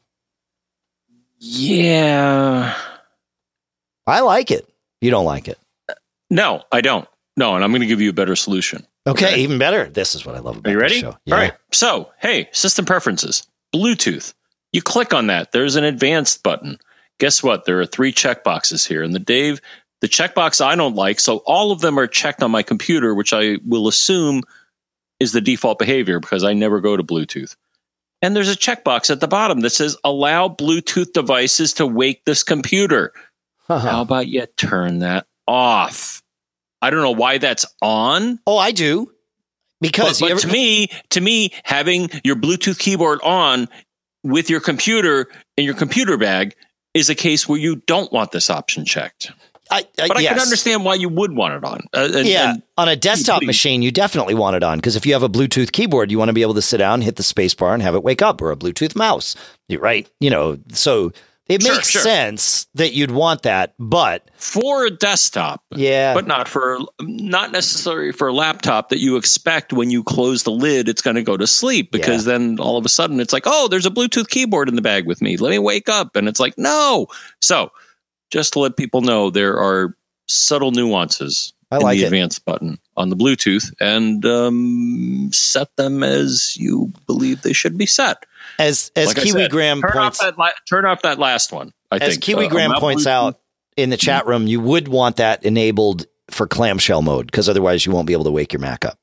Yeah. I like it. You don't like it. No, I don't. No, and I'm going to give you a better solution. Okay, okay, even better. This is what I love about Are you ready? this show. Yeah. All right. So, hey, system preferences, Bluetooth. You click on that. There's an advanced button. Guess what? There are three checkboxes here. And the Dave, the checkbox I don't like, so all of them are checked on my computer, which I will assume is the default behavior because I never go to Bluetooth. And there's a checkbox at the bottom that says, allow Bluetooth devices to wake this computer. Uh-huh. How about you turn that off? I don't know why that's on. Oh, I do. Because but, but ever- to me, to me, having your Bluetooth keyboard on with your computer in your computer bag is a case where you don't want this option checked. I, I, but I yes. can understand why you would want it on. Uh, and, yeah, and on a desktop machine, you definitely want it on because if you have a Bluetooth keyboard, you want to be able to sit down, hit the space bar, and have it wake up, or a Bluetooth mouse. You're right. You know, so it sure, makes sure. sense that you'd want that, but for a desktop, yeah, but not for not necessarily for a laptop that you expect when you close the lid, it's going to go to sleep because yeah. then all of a sudden it's like, oh, there's a Bluetooth keyboard in the bag with me. Let me wake up, and it's like, no. So just to let people know, there are subtle nuances I in like the it. advanced button on the Bluetooth, and um, set them as you believe they should be set. As as like Kiwi said, Graham turn points, off that la- turn off that last one. I as think Kiwi uh, Graham points Bluetooth. out in the chat room, you would want that enabled for clamshell mode because otherwise you won't be able to wake your Mac up.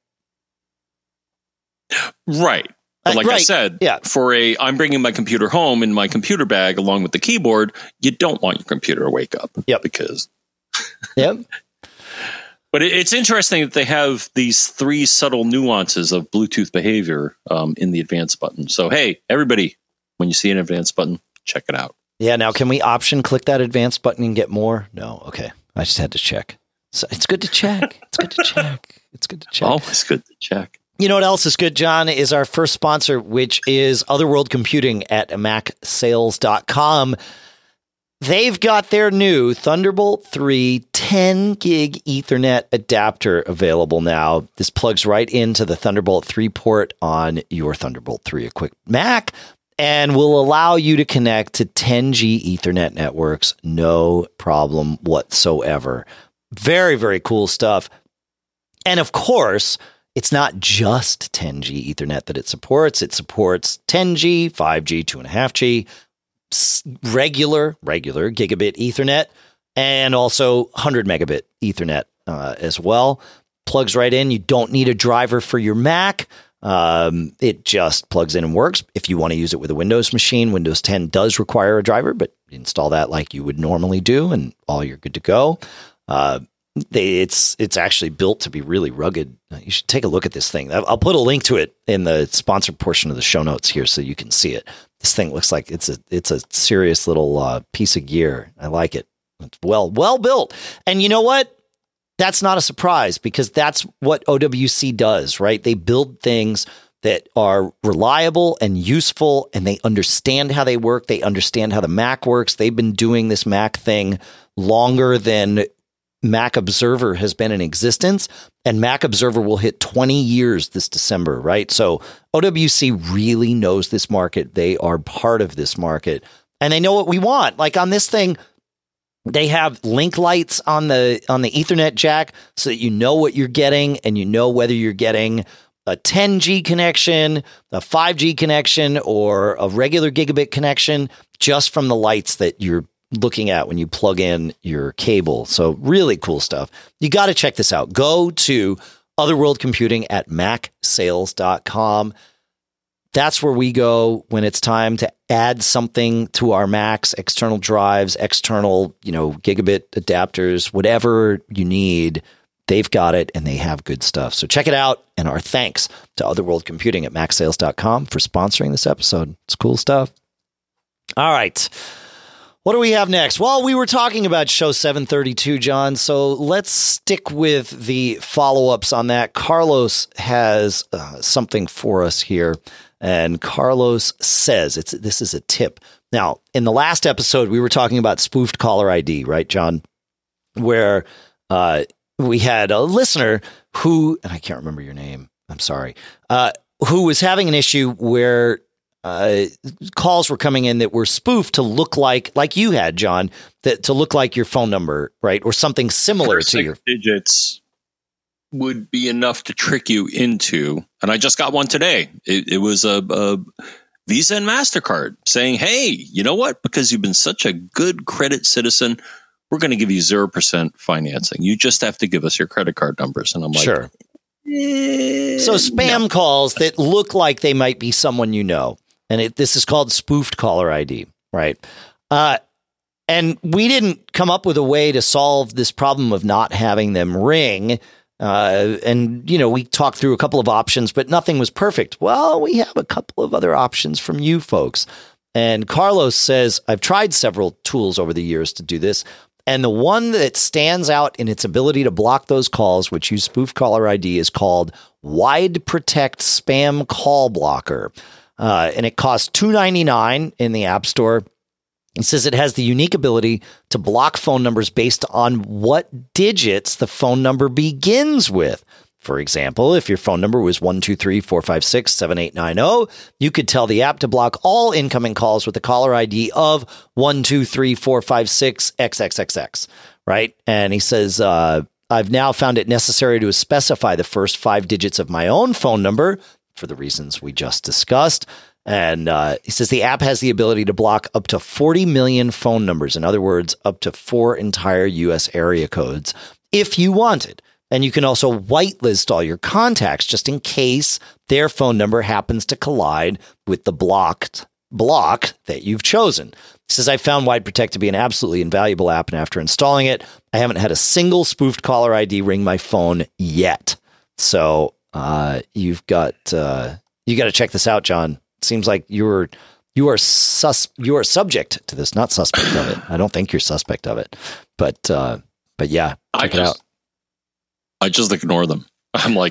Right. But like uh, right. I said, yeah. for a, I'm bringing my computer home in my computer bag along with the keyboard. You don't want your computer to wake up. Yep. Because. Yep. But it, it's interesting that they have these three subtle nuances of Bluetooth behavior um, in the advanced button. So, hey, everybody, when you see an advanced button, check it out. Yeah. Now, can we option click that advanced button and get more? No. Okay. I just had to check. So it's good to check. It's good to check. It's good to check. Always good to check. You know what else is good, John, is our first sponsor, which is Otherworld Computing at mac sales dot com. They've got their new Thunderbolt three ten gig Ethernet adapter available now. This plugs right into the Thunderbolt three port on your Thunderbolt three equipped Mac and will allow you to connect to ten G Ethernet networks, no problem whatsoever. Very, very cool stuff. And of course, it's not just ten G Ethernet that it supports. It supports ten G, five G, two point five G, regular, regular gigabit Ethernet, and also one hundred megabit Ethernet uh, as well. Plugs right in. You don't need a driver for your Mac. Um, it just plugs in and works. If you want to use it with a Windows machine, Windows ten does require a driver, but install that like you would normally do, and all you're good to go. Uh, They, it's it's actually built to be really rugged. You should take a look at this thing. I'll put a link to it in the sponsor portion of the show notes here so you can see it. This thing looks like it's a it's a serious little uh, piece of gear. I like it. It's well well built. And you know what? That's not a surprise because that's what O W C does, right? They build things that are reliable and useful, and they understand how they work. They understand how the Mac works. They've been doing this Mac thing longer than Mac Observer has been in existence, and Mac Observer will hit twenty years this December, right? So O W C really knows this market. They are part of this market, and they know what we want. Like on this thing, they have link lights on the on the Ethernet jack so that you know what you're getting, and you know whether you're getting a ten G connection, a five G connection, or a regular gigabit connection just from the lights that you're looking at when you plug in your cable. So really cool stuff. You got to check this out. Go to Otherworld Computing at mac sales dot com. That's where we go when it's time to add something to our Macs, external drives, external, you know, gigabit adapters, whatever you need. They've got it, and they have good stuff. So check it out. And our thanks to Otherworld Computing at mac sales dot com for sponsoring this episode. It's cool stuff. All right. What do we have next? Well, we were talking about show seven thirty-two, John, so let's stick with the follow-ups on that. Carlos has uh, something for us here, and Carlos says, it's this is a tip. Now, in the last episode, we were talking about spoofed caller I D, right, John? Where uh, we had a listener who, and I can't remember your name, I'm sorry, uh, who was having an issue where Uh, calls were coming in that were spoofed to look like, like you had, John, that to look like your phone number, right? Or something similar First to six your digits would be enough to trick you into. And I just got one today. It, it was a, a Visa and MasterCard saying, hey, you know what? Because you've been such a good credit citizen, we're going to give you zero percent financing. You just have to give us your credit card numbers. And I'm like, sure. Eh, so spam no. calls that look like they might be someone you know. And it, this is called spoofed caller I D, right? Uh, and we didn't come up with a way to solve this problem of not having them ring. Uh, and, you know, we talked through a couple of options, but nothing was perfect. Well, we have a couple of other options from you folks. And Carlos says, I've tried several tools over the years to do this. And the one that stands out in its ability to block those calls, which use spoofed caller I D, is called Wide Protect Spam Call Blocker. Uh, and it costs two dollars and ninety-nine cents in the App Store. It says it has the unique ability to block phone numbers based on what digits the phone number begins with. For example, if your phone number was one two three four five six seven eight nine zero, you could tell the app to block all incoming calls with the caller I D of one two three four five six X X X X, right? And he says, uh, I've now found it necessary to specify the first five digits of my own phone number for the reasons we just discussed. And uh, he says the app has the ability to block up to forty million phone numbers. In other words, up to four entire U S area codes if you wanted. And you can also whitelist all your contacts just in case their phone number happens to collide with the blocked block that you've chosen. He says, I found Wide Protect to be an absolutely invaluable app. And after installing it, I haven't had a single spoofed caller I D ring my phone yet. So Uh, you've got uh, you got to check this out, John. It seems like you're you are sus you are subject to this, not suspect of it. I don't think you're suspect of it, but uh, but yeah, check I just, it out. I just ignore them. I'm like,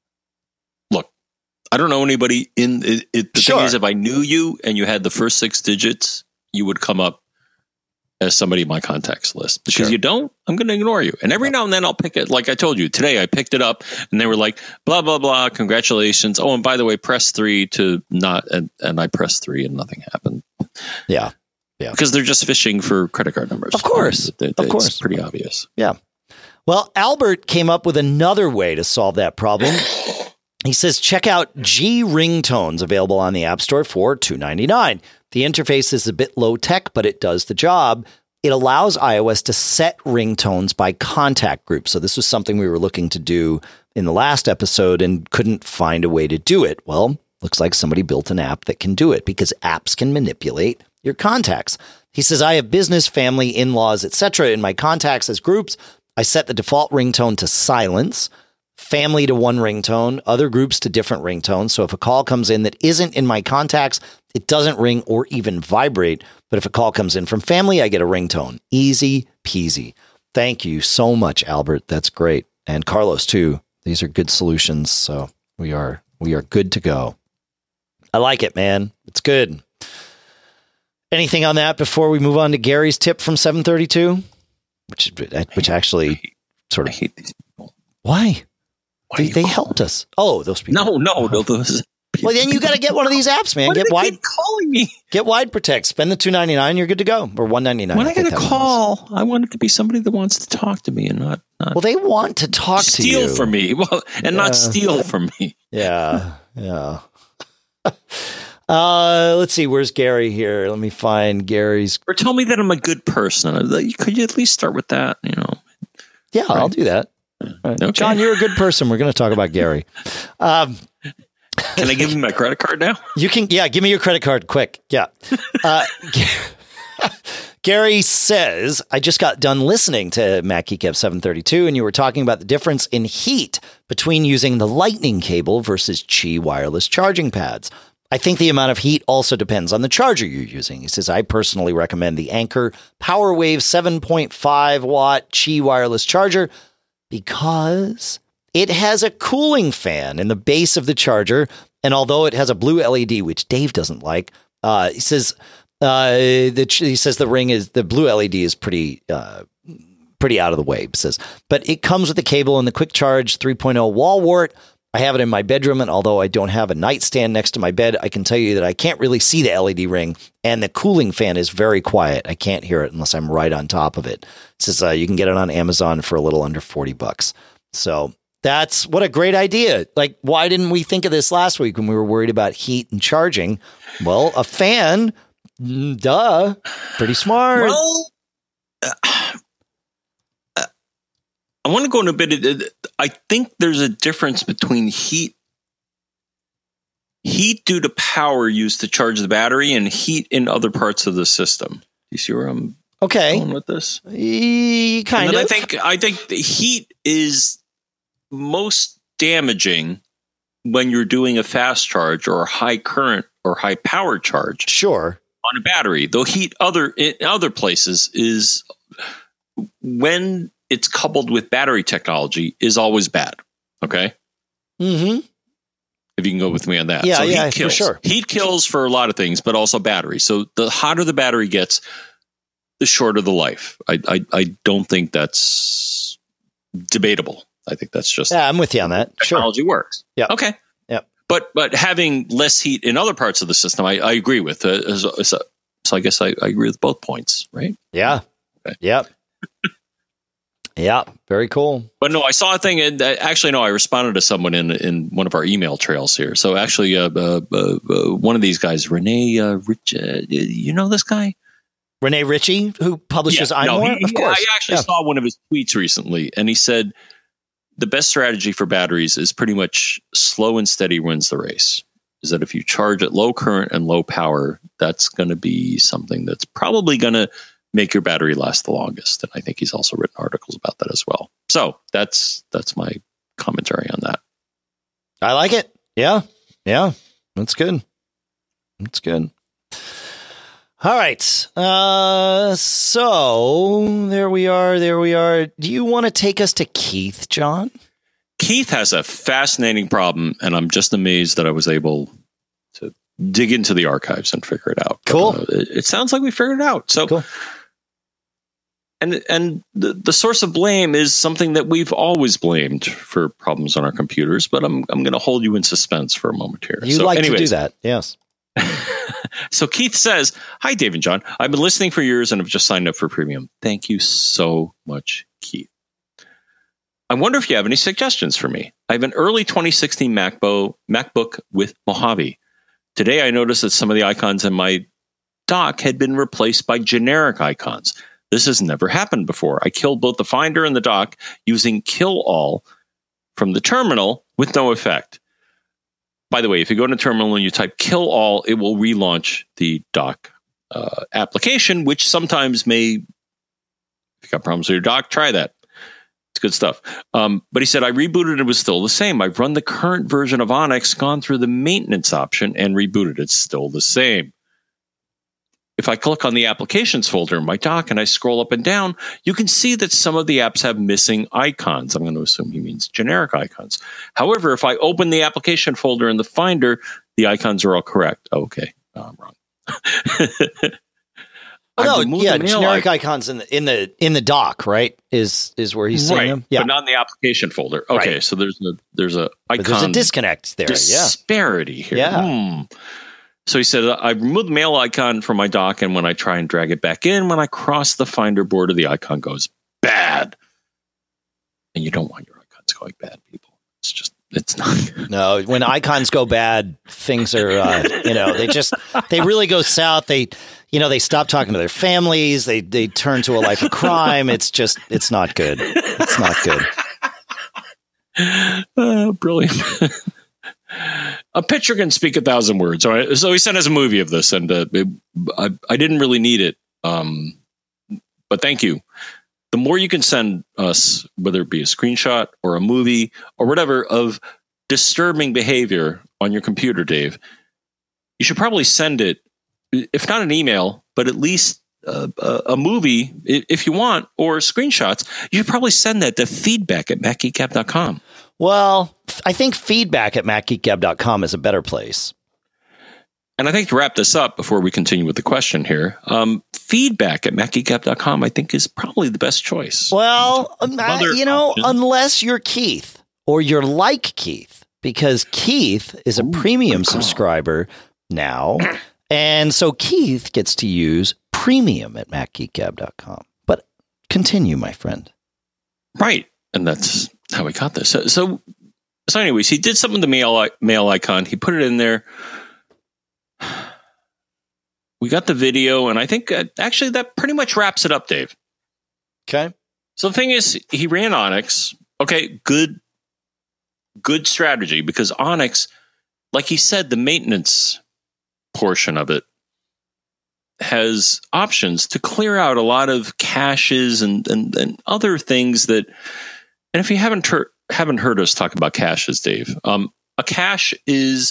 look, I don't know anybody in it. it the sure. thing is, if I knew you and you had the first six digits, you would come up as somebody in my contacts list. Because sure. you don't, I'm going to ignore you. And every now and then I'll pick it. Like I told you today, I picked it up and they were like, blah, blah, blah. Congratulations. Oh, and by the way, press three to not, and, and I pressed three and nothing happened. Yeah. Yeah. Because they're just fishing for credit card numbers. Of course. It, it, of it's course. pretty obvious. Yeah. Well, Albert came up with another way to solve that problem. He says, check out G Ringtones, available on the App Store for two dollars and ninety-nine cents. The interface is a bit low tech, but it does the job. It allows iOS to set ringtones by contact group. So this was something we were looking to do in the last episode and couldn't find a way to do it. Well, looks like somebody built an app that can do it because apps can manipulate your contacts. He says, I have business, family, in-laws, et cetera in my contacts as groups. I set the default ringtone to silence, family to one ringtone, other groups to different ringtones. So if a call comes in that isn't in my contacts, it doesn't ring or even vibrate. But if a call comes in from family, I get a ringtone. Easy peasy. Thank you so much, Albert. That's great. And Carlos, too. These are good solutions. So we are we are good to go. I like it, man. It's good. Anything on that before we move on to Gary's tip from seven thirty-two? Which which actually sort I of. hate these people. Why? Why They, they helped us. Oh, those people. No, no, no. Those well, then you got to get one of these apps, man. Why Get do they wide. keep calling me. Get Wide Protect. Spend the two ninety-nine. You're good to go. Or one ninety-nine. When I, I get a call, I want it to be somebody that wants to talk to me and not, not well, they want to talk to you. steal from me. Well, and Yeah. not steal from me. Yeah, yeah. uh, let's see. Where's Gary here? Let me find Gary's. Or tell me that I'm a good person. Could you at least start with that? You know. Yeah, right. I'll do that. Right. Okay. John, you're a good person. We're going to talk about Gary. Um, Can I give you my credit card now? You can. Yeah, give me your credit card quick. Yeah. Uh, Gary says, I just got done listening to Mac Geek F seven thirty-two, and you were talking about the difference in heat between using the lightning cable versus Qi wireless charging pads. I think the amount of heat also depends on the charger you're using. He says, I personally recommend the Anker PowerWave seven point five watt Qi wireless charger because it has a cooling fan in the base of the charger. And although it has a blue L E D, which Dave doesn't like, uh, he says, uh, the, he says the ring is the blue L E D is pretty, uh, pretty out of the way. He says, but it comes with the cable and the quick charge three point oh wall wart. I have it in my bedroom, and although I don't have a nightstand next to my bed, I can tell you that I can't really see the L E D ring, and the cooling fan is very quiet. I can't hear it unless I'm right on top of it. It says uh, you can get it on Amazon for a little under forty bucks. So that's what a great idea. Like, why didn't we think of this last week when we were worried about heat and charging? Well, a fan, duh, pretty smart. Well, uh, I want to go in a bit. I think there's a difference between heat, heat due to power used to charge the battery, and heat in other parts of the system. Do you see where I'm okay going with this? E- kind and of. I think I think the heat is most damaging when you're doing a fast charge or a high current or high power charge. Sure. On a battery, though heat other in other places is when it's coupled with battery technology is always bad. Okay. Mm-hmm. If you can go with me on that. Yeah, so yeah, heat kills. for sure. Heat kills for a lot of things, but also battery. So the hotter the battery gets, the shorter the life. I I, I don't think that's debatable. I think that's just yeah. I'm with you on that. Technology sure. works. Yeah. Okay. Yeah. But but having less heat in other parts of the system, I, I agree with. Uh, so, so I guess I, I agree with both points, right? Yeah. Okay. Yep. Yeah. Very cool. But no, I saw a thing, and uh, actually, no, I responded to someone in in one of our email trails here. So actually, uh, uh, uh, uh, one of these guys, Renee uh, Rich, uh, you know this guy? Renee Ritchie, who publishes yeah, no, iMore? he, of course. I actually yeah. saw one of his tweets recently, and he said the best strategy for batteries is pretty much slow and steady wins the race. Is that if you charge at low current and low power, that's going to be something that's probably going to make your battery last the longest. And I think he's also written articles about that as well. So that's that's my commentary on that. I like it. Yeah. Yeah. That's good. That's good. All right. Uh, so there we are. There we are. Do you want to take us to Keith, John? Keith has a fascinating problem, and I'm just amazed that I was able to dig into the archives and figure it out. Cool. Uh, it, it sounds like we figured it out. So, cool. and and the, the source of blame is something that we've always blamed for problems on our computers, but I'm I'm going to hold you in suspense for a moment here. You so like anyways, to do that, yes. So Keith says, hi, Dave and John. I've been listening for years and have just signed up for premium. Thank you so much, Keith. I wonder if you have any suggestions for me. I have an early twenty sixteen MacBook, MacBook with Mojave. Today, I noticed that some of the icons in my dock had been replaced by generic icons. This has never happened before. I killed both the Finder and the dock using Kill All from the terminal with no effect. By the way, if you go into terminal and you type Kill All, it will relaunch the dock uh, application, which sometimes may, if you got problems with your dock, try that. It's good stuff. Um, but he said, I rebooted and it was still the same. I've run the current version of Onyx, gone through the maintenance option, and rebooted. It's still the same. If I click on the applications folder in my dock and I scroll up and down, you can see that some of the apps have missing icons. I'm going to assume he means generic icons. However, if I open the application folder in the Finder, the icons are all correct. Okay, oh, I'm wrong. Oh, no, yeah, generic icons in the in the in the dock, right? Is is where he's seeing right, them, yeah, but not in the application folder. Okay, right. so there's a there's a icon but there's a disconnect there, disparity yeah. here. Yeah. Hmm. So he said, I removed the mail icon from my dock, and when I try and drag it back in, when I cross the Finder border, the icon goes bad. And you don't want your icons going bad, people. It's just, it's not. No, when icons go bad, things are, uh, you know, they just, they really go south. They, you know, they stop talking to their families. They, they turn to a life of crime. It's just, it's not good. It's not good. Uh, brilliant. A picture can speak a thousand words. So, I, so he sent us a movie of this, and uh, it, I, I didn't really need it. Um, but thank you. The more you can send us, whether it be a screenshot or a movie or whatever of disturbing behavior on your computer, Dave, you should probably send it, if not an email, but at least a, a, a movie if you want, or screenshots. You should probably send that to feedback at mac geek gab dot com. Well, I think feedback at mac geek gab dot com is a better place. And I think to wrap this up before we continue with the question here, um, feedback at mac geek gab dot com, I think, is probably the best choice. Well, uh, you know, options. Unless you're Keith or you're like Keith, because Keith is a Ooh, premium subscriber now. And so Keith gets to use premium at mac geek gab dot com. But continue, my friend. Right. And that's how we got this. So, so, so anyways, he did something with the mail, mail icon. He put it in there. We got the video, and I think uh, actually that pretty much wraps it up, Dave. Okay. So the thing is, he ran Onyx. Okay, good, good strategy, because Onyx, like he said, the maintenance portion of it has options to clear out a lot of caches and and, and other things that. And if you haven't ter- haven't heard us talk about caches, Dave, um, a cache is.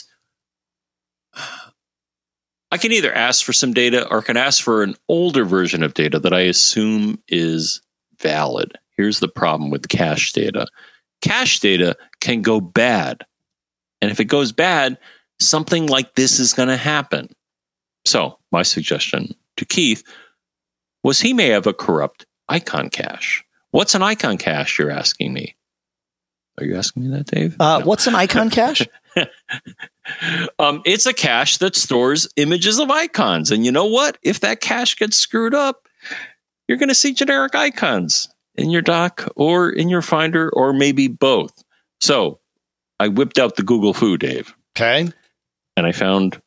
I can either ask for some data or can ask for an older version of data that I assume is valid. Here's the problem with cache data. Cache data can go bad. And if it goes bad, something like this is going to happen. So my suggestion to Keith was he may have a corrupt icon cache. What's an icon cache, you're asking me? Are you asking me that, Dave? Uh, no. What's an icon cache? um, it's a cache that stores images of icons. And you know what? If that cache gets screwed up, you're going to see generic icons in your dock or in your Finder, or maybe both. So I whipped out the Google Foo, Dave. Okay. And I found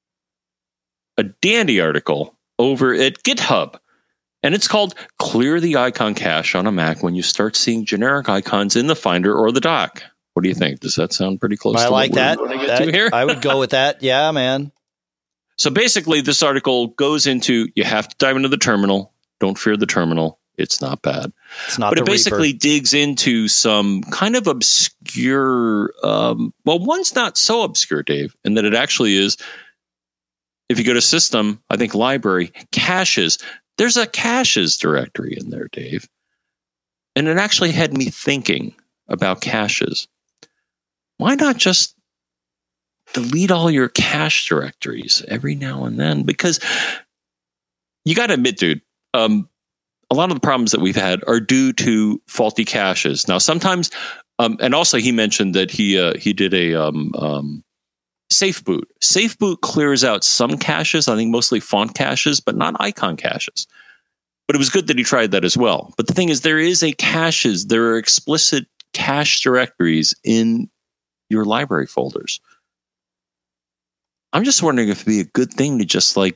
a dandy article over at GitHub. And it's called Clear the Icon Cache on a Mac when you start seeing generic icons in the Finder or the dock. What do you think? Does that sound pretty close I to like what that. we're going to that get to here? I would go with that. Yeah, man. So basically, this article goes into, you have to dive into the terminal. Don't fear the terminal. It's not bad. It's not But the it basically Reaper. digs into some kind of obscure, um, well, one's not so obscure, Dave, and that it actually is, if you go to System, I think Library, Caches, there's a Caches directory in there, Dave. And it actually had me thinking about caches. Why not just delete all your cache directories every now and then? Because you got to admit, dude, um, a lot of the problems that we've had are due to faulty caches. Now, sometimes, um, and also he mentioned that he uh, he did a um, um, safe boot. Safe boot clears out some caches, I think mostly font caches, but not icon caches. But it was good that he tried that as well. But the thing is, there is a caches. There are explicit cache directories in your library folders. I'm just wondering if it'd be a good thing to just like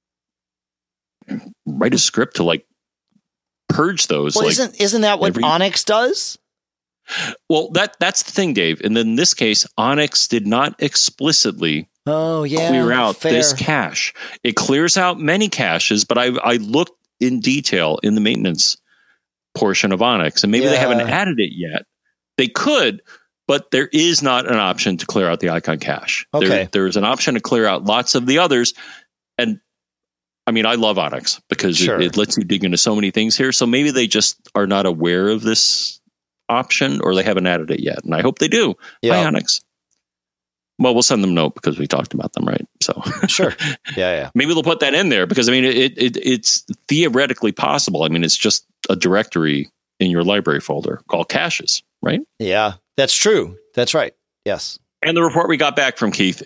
write a script to like purge those. Well, like, isn't isn't that what every... Onyx does? Well, that that's the thing, Dave. And then in this case, Onyx did not explicitly oh, yeah, clear out fair. this cache. It clears out many caches, but I I looked in detail in the maintenance portion of Onyx, and maybe yeah. they haven't added it yet. They could, but there is not an option to clear out the icon cache. Okay. There, there is an option to clear out lots of the others. And I mean, I love Onyx because sure. it, it lets you dig into so many things here. So maybe they just are not aware of this option, or they haven't added it yet. And I hope they do. Yeah. Hi, Onyx. Well, we'll send them a note because we talked about them, right? So sure. Yeah, yeah. Maybe they'll put that in there because, I mean, it, it it's theoretically possible. I mean, it's just a directory in your library folder called caches, right? Yeah, that's true. That's right. Yes. And the report we got back from Keith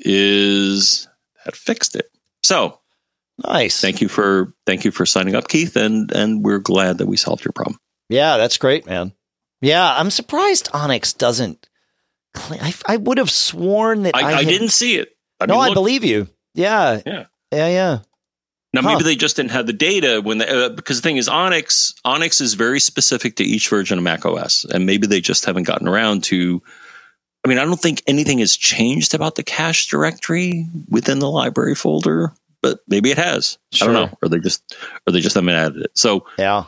is that fixed it. So nice. Thank you for thank you for signing up, Keith, and and we're glad that we solved your problem. Yeah, that's great, man. Yeah, I'm surprised Onyx doesn't. I, I would have sworn that I, I, I had, didn't see it. I no, mean, I look, believe you. Yeah, yeah, yeah, yeah. Now Huh. maybe they just didn't have the data when they, uh, because the thing is, Onyx Onyx is very specific to each version of Mac O S, and maybe they just haven't gotten around to. I mean, I don't think anything has changed about the cache directory within the library folder, but maybe it has. Sure. I don't know, or they just or they just haven't added it. So Yeah,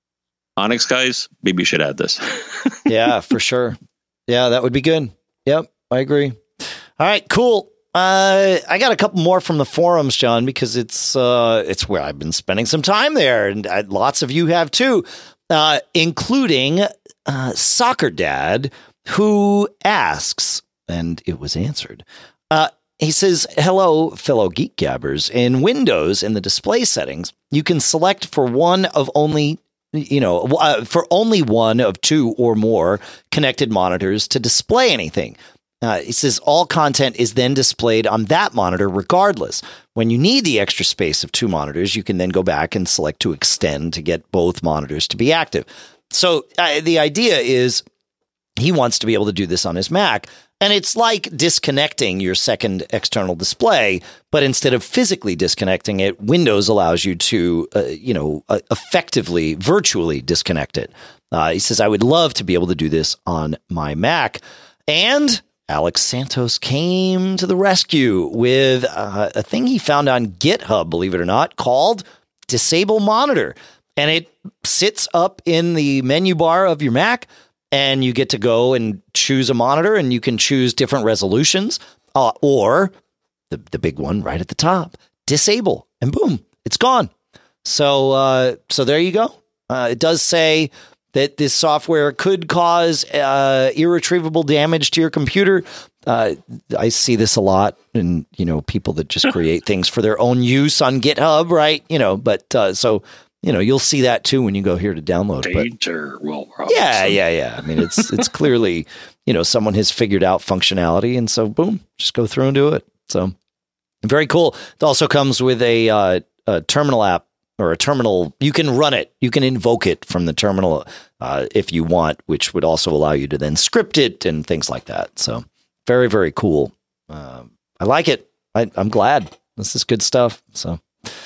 Onyx guys, maybe you should add this. yeah, for sure. Yeah, that would be good. Yep, I agree. All right, cool. Uh, I got a couple more from the forums, John, because it's uh, it's where I've been spending some time there, and uh, lots of you have too, uh, including uh, Soccer Dad, who asks, and it was answered. Uh, he says, "Hello, fellow geek gabbers. In Windows, in the display settings, you can select for one of only." You know, uh, for only one of two or more connected monitors to display anything. Uh, it says all content is then displayed on that monitor regardless. When you need the extra space of two monitors, you can then go back and select to extend to get both monitors to be active. So uh, the idea is he wants to be able to do this on his Mac. And it's like disconnecting your second external display, but instead of physically disconnecting it, Windows allows you to, uh, you know, uh, effectively, virtually disconnect it. Uh, he says, I would love to be able to do this on my Mac. And Alex Santos came to the rescue with uh, a thing he found on GitHub, believe it or not, called Disable Monitor. And it sits up in the menu bar of your Mac. And you get to go and choose a monitor, and you can choose different resolutions, uh, or the, the big one right at the top, disable, and boom, it's gone. So, uh, so there you go. Uh, it does say that this software could cause uh, irretrievable damage to your computer. Uh, I see this a lot in, you know, people that just create things for their own use on GitHub, right? You know, but uh, so. You know, you'll see that too when you go here to download. Danger, Will Robinson. Yeah, yeah, yeah. I mean, it's it's clearly, you know, someone has figured out functionality, and so boom, just go through and do it. So very cool. It also comes with a, uh, a terminal app or a terminal. You can run it. You can invoke it from the terminal uh, if you want, which would also allow you to then script it and things like that. So very, very cool. Uh, I like it. I, I'm glad. This is good stuff. So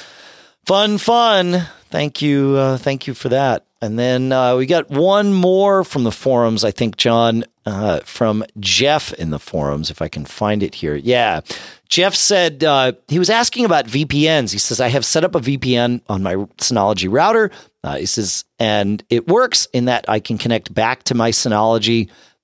fun, fun. Thank you. Uh, thank you for that. And then uh, we got one more from the forums, I think, John, uh, from Jeff in the forums, if I can find it here. Yeah. Jeff said uh, he was asking about V P Ns. He says, I have set up a V P N on my Synology router. Uh, he says, and it works in that I can connect back to my Synology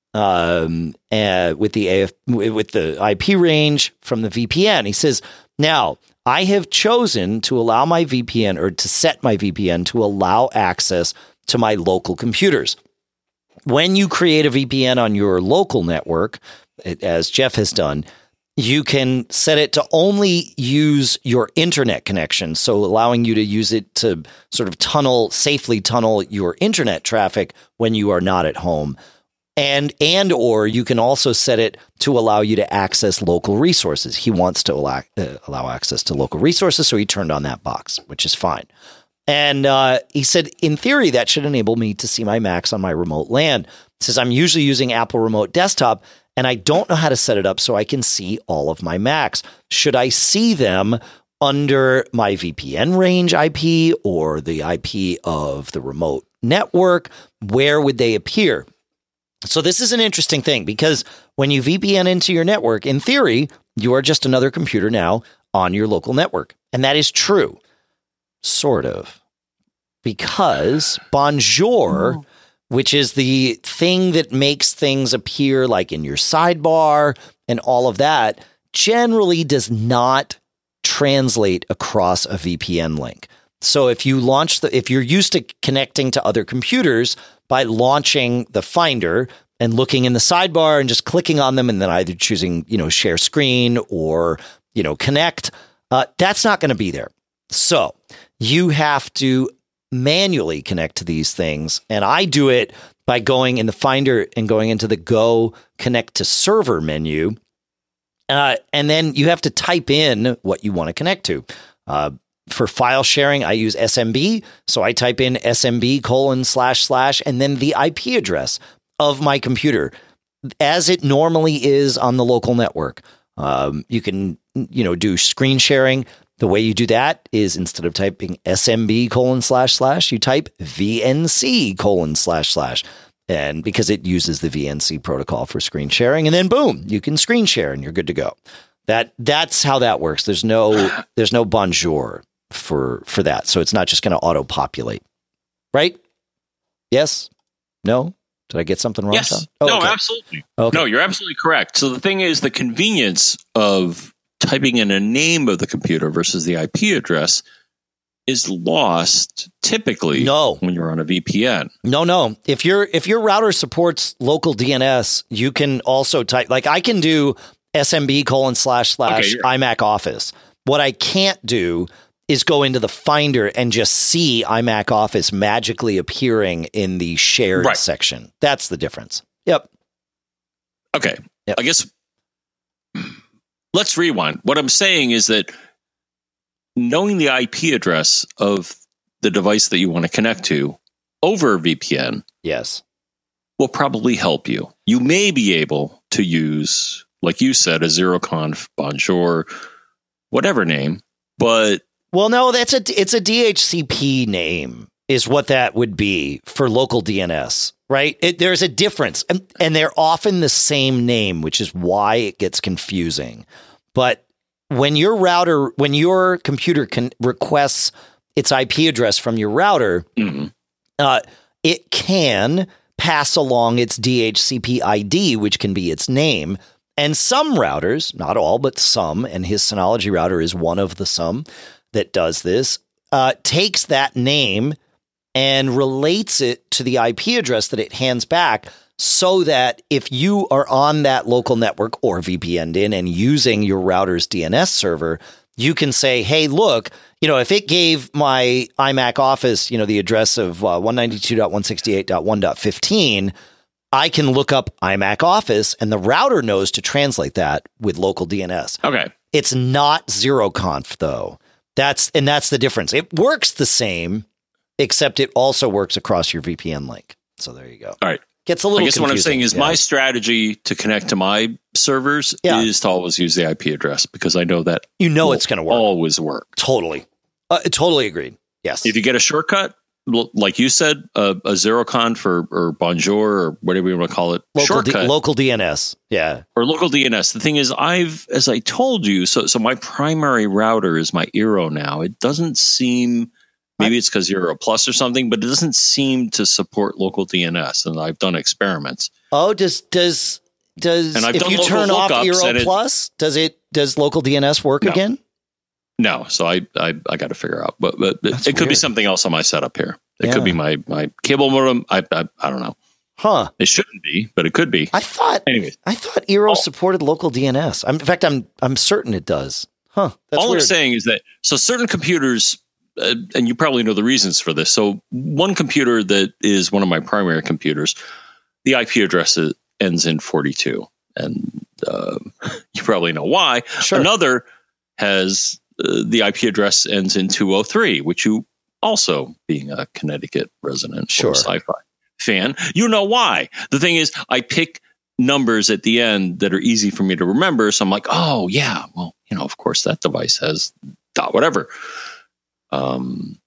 um, uh, with the A F, with the I P range from the V P N. He says, now, I have chosen to allow my V P N or to set my V P N to allow access to my local computers. When you create a V P N on your local network, as Jeff has done, you can set it to only use your internet connection. So allowing you to use it to sort of tunnel, safely tunnel your internet traffic when you are not at home. And and or you can also set it to allow you to access local resources. He wants to allow, uh, allow access to local resources, so he turned on that box, which is fine. And uh, he said, in theory, that should enable me to see my Macs on my remote LAN. He says, I'm usually using Apple Remote Desktop, and I don't know how to set it up so I can see all of my Macs. Should I see them under my V P N range I P or the I P of the remote network? Where would they appear? So this is an interesting thing because when you V P N into your network, in theory, you are just another computer now on your local network. And that is true. Sort of. Because Bonjour, oh. which is the thing that makes things appear like in your sidebar and all of that, generally does not translate across a V P N link. So if you launch the, if you're used to connecting to other computers by launching the Finder and looking in the sidebar and just clicking on them and then either choosing, you know, share screen or, you know, connect. Uh, that's not going to be there. So you have to manually connect to these things. And I do it by going in the Finder and going into the Go Connect to Server menu. Uh, and then you have to type in what you want to connect to. Uh, for file sharing, I use S M B. So I type in S M B colon slash slash and then the I P address of my computer as it normally is on the local network. Um, you can, you know, do screen sharing. The way you do that is instead of typing S M B colon slash slash, you type V N C colon slash slash. And because it uses the V N C protocol for screen sharing, and then boom, you can screen share and you're good to go. That that's how that works. There's no there's no bonjour for for that. So it's not just going to auto populate. Right? Yes? No? Did I get something wrong? Yes. Oh, no, okay. absolutely. Okay. No, you're absolutely correct. So the thing is, the convenience of typing in a name of the computer versus the I P address is lost typically no. when you're on a V P N. No, no. If your if your router supports local D N S, you can also type, like I can do S M B colon slash slash okay, iMac Office. What I can't do is go into the Finder and just see iMac Office magically appearing in the shared right. section. That's the difference. Yep. Okay. Yep. I guess let's rewind. What I'm saying is that knowing the I P address of the device that you want to connect to over a V P N yes. will probably help you. You may be able to use, like you said, a zeroconf, bonjour, whatever name, but well, no, that's a it's a D H C P name is what that would be for local D N S, right? It, there's a difference, and, and they're often the same name, which is why it gets confusing. But when your router, when your computer can requests its I P address from your router, mm-hmm. uh, it can pass along its D H C P I D, which can be its name. And some routers, not all, but some, and his Synology router is one of the some that does this, uh, takes that name and relates it to the I P address that it hands back, so that if you are on that local network or V P N'd in and using your router's D N S server, you can say, hey, look, you know, if it gave my iMac Office, you know, the address of uh, one ninety-two dot one sixty-eight dot one dot fifteen, I can look up iMac Office and the router knows to translate that with local D N S. Okay. It's not zeroconf, though. That's and that's the difference. It works the same, except it also works across your V P N link. So there you go. All right. Gets a little I guess confusing. What I'm saying is yeah. my strategy to connect to my servers yeah. is to always use the I P address, because I know that you know it's going to work. Always work. Totally. Uh, totally agreed. Yes. If you get a shortcut, like you said, uh, a zeroconf or, or bonjour or whatever you want to call it, local shortcut, D- local D N S, yeah, or local D N S. The thing is, I've, as I told you, so so my primary router is my Eero now. It doesn't seem, maybe it's because Eero Plus or something, but it doesn't seem to support local D N S, and I've done experiments. Oh, does does does and I've if done you local turn off lookups Eero and it- Plus, does it does local D N S work No. again? No, so I I, I got to figure out, but but That's it could be weird. something else on my setup here. It Yeah. could be my my cable modem. I, I I don't know. Huh? It shouldn't be, but it could be. I thought. Anyways, I thought Eero Oh. supported local D N S. I'm, in fact, I'm I'm certain it does. Huh? That's all weird. I'm saying is that so certain computers, uh, and you probably know the reasons for this. So one computer that is one of my primary computers, the I P address ends in forty-two, and uh, you probably know why. Sure. Another has uh, the I P address ends in two oh three, which you also, being a Connecticut resident Sure. or sci-fi fan, you know why. The thing is, I pick numbers at the end that are easy for me to remember. So I'm like, oh yeah, well, you know, of course that device has dot whatever. Um,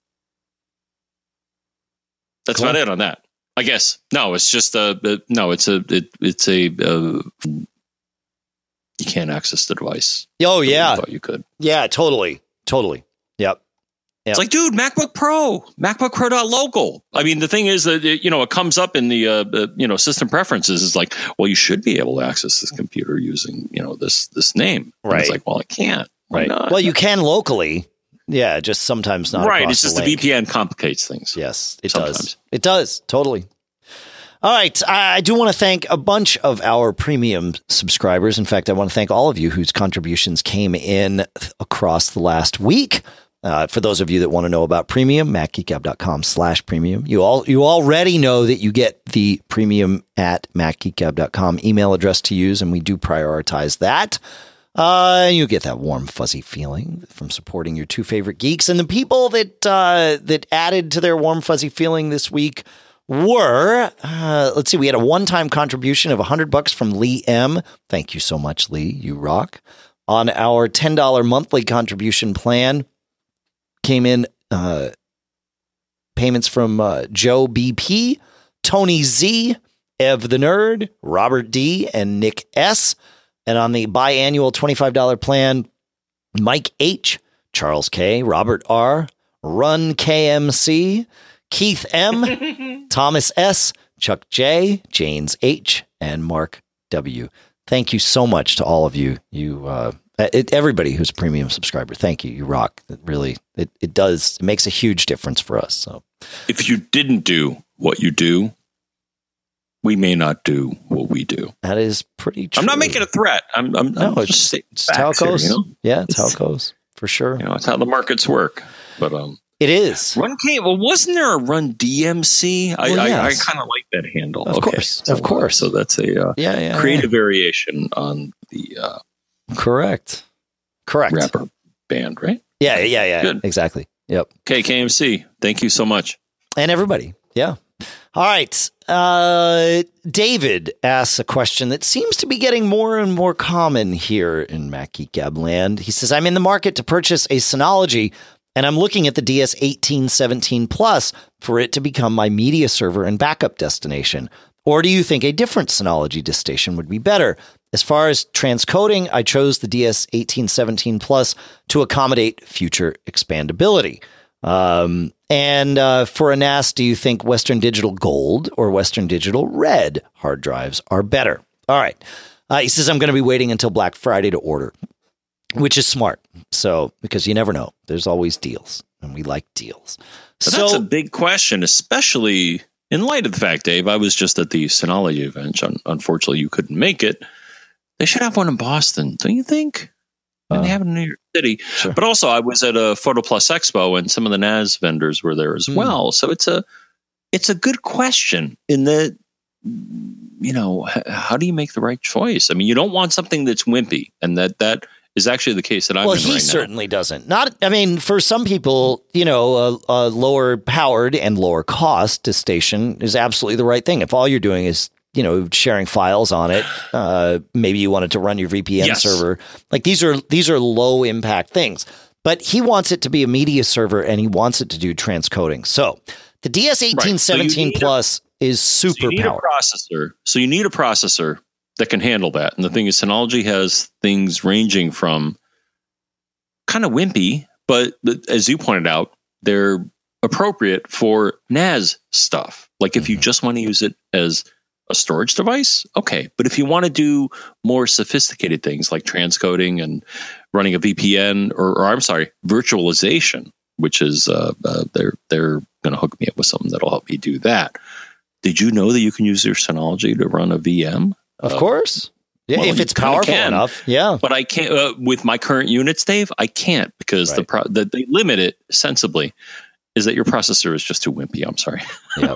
that's Cool. about it on that, I guess. No, it's just a, uh, no, it's a, it, it's a, uh, you can't access the device. Oh the way you yeah, thought you could. yeah, totally, totally. Yep. Yep. It's like, dude, MacBook Pro, MacBook Pro dot local. I mean, the thing is that, it, you know, it comes up in the, uh, the, you know, system preferences is like, well, you should be able to access this computer using, you know, this, this name. And Right. it's like, well, I can't. Why Right. not? Well, you can locally. Yeah, just sometimes not. right. across It's just the the, link. V P N complicates things. Yes, it Sometimes. does. It does. Totally. All right. I do want to thank a bunch of our premium subscribers. In fact, I want to thank all of you whose contributions came in across the last week. Uh, for those of you that want to know about premium, macgeekgab.com slash premium. You all, you already know that you get the premium at macgeekgab dot com email address to use, and we do prioritize that. Uh, you get that warm, fuzzy feeling from supporting your two favorite geeks. And the people that uh, that added to their warm, fuzzy feeling this week were, uh, let's see, we had a one-time contribution of one hundred bucks from Lee M. Thank you so much, Lee. You rock. On our ten dollars monthly contribution plan, came in uh, payments from uh, Joe B P, Tony Z, Ev the Nerd, Robert D, and Nick S. And on the biannual twenty-five dollars plan, Mike H, Charles K, Robert R, Run K M C, Keith M, Thomas S, Chuck J, James H, and Mark W. Thank you so much to all of you. You, uh, it, everybody who's a premium subscriber. Thank you. You rock. It really, it, it does. It makes a huge difference for us. So, if you didn't do what you do, we may not do what we do. That is pretty true. I'm not making a threat. I'm, I'm, no, I'm it's, just saying it's how it goes. Here, you know? Yeah, it's how it goes for sure. You know, it's how the markets work. But um, it is. Run K. Well, wasn't there a Run D M C? I, well, I, yes. I kind of like that handle. Of okay. course, so, of course. So that's a uh, yeah, yeah, creative yeah. variation on the uh, correct, correct rapper band, right? Yeah, yeah, yeah. Good. Exactly. Yep. Okay, K M C. Thank you so much, and everybody. Yeah. All right. Uh, David asks a question that seems to be getting more and more common here in Mac Geek Gab land. He says, I'm in the market to purchase a Synology, and I'm looking at the D S eighteen seventeen Plus for it to become my media server and backup destination. Or do you think a different Synology disk station would be better? As far as transcoding, I chose the D S eighteen seventeen Plus to accommodate future expandability. Um, and uh, for a N A S, do you think Western Digital Gold or Western Digital Red hard drives are better? All right. Uh, he says, I'm going to be waiting until Black Friday to order, which is smart. So, because you never know, there's always deals, and we like deals. So, so that's a big question, especially in light of the fact, Dave, I was just at the Synology event. Unfortunately, you couldn't make it. They should have one in Boston, don't you think? And uh, they have it in New York City. Sure. But also, I was at a Photo Plus Expo, and some of the N A S vendors were there as mm. well. So it's a it's a good question in that, you know, h- how do you make the right choice? I mean, you don't want something that's wimpy, and that that is actually the case that I'm well, in he right certainly now. doesn't. Not, I mean, for some people, you know, a, a lower powered and lower cost disk station is absolutely the right thing. If all you're doing is, you know, sharing files on it, uh, maybe you wanted to run your V P N yes. server. Like these are these are low impact things. But he wants it to be a media server, and he wants it to do transcoding. So the D S eighteen seventeen right. so Plus a, is super so you need powered. A processor. So you need a processor that can handle that. And the thing is, Synology has things ranging from kind of wimpy, but as you pointed out, they're appropriate for N A S stuff. Like if mm-hmm. you just want to use it as a storage device, okay. But if you want to do more sophisticated things like transcoding and running a V P N, or, or I'm sorry, virtualization, which is uh, uh, they're they're going to hook me up with something that'll help me do that. Did you know that you can use your Synology to run a V M? Of uh, course, yeah, well, if it's powerful can, enough, yeah. But I can't uh, with my current units, Dave. I can't because right. the pro- that they limit it sensibly. Is that your processor is just too wimpy? I'm sorry. Yeah.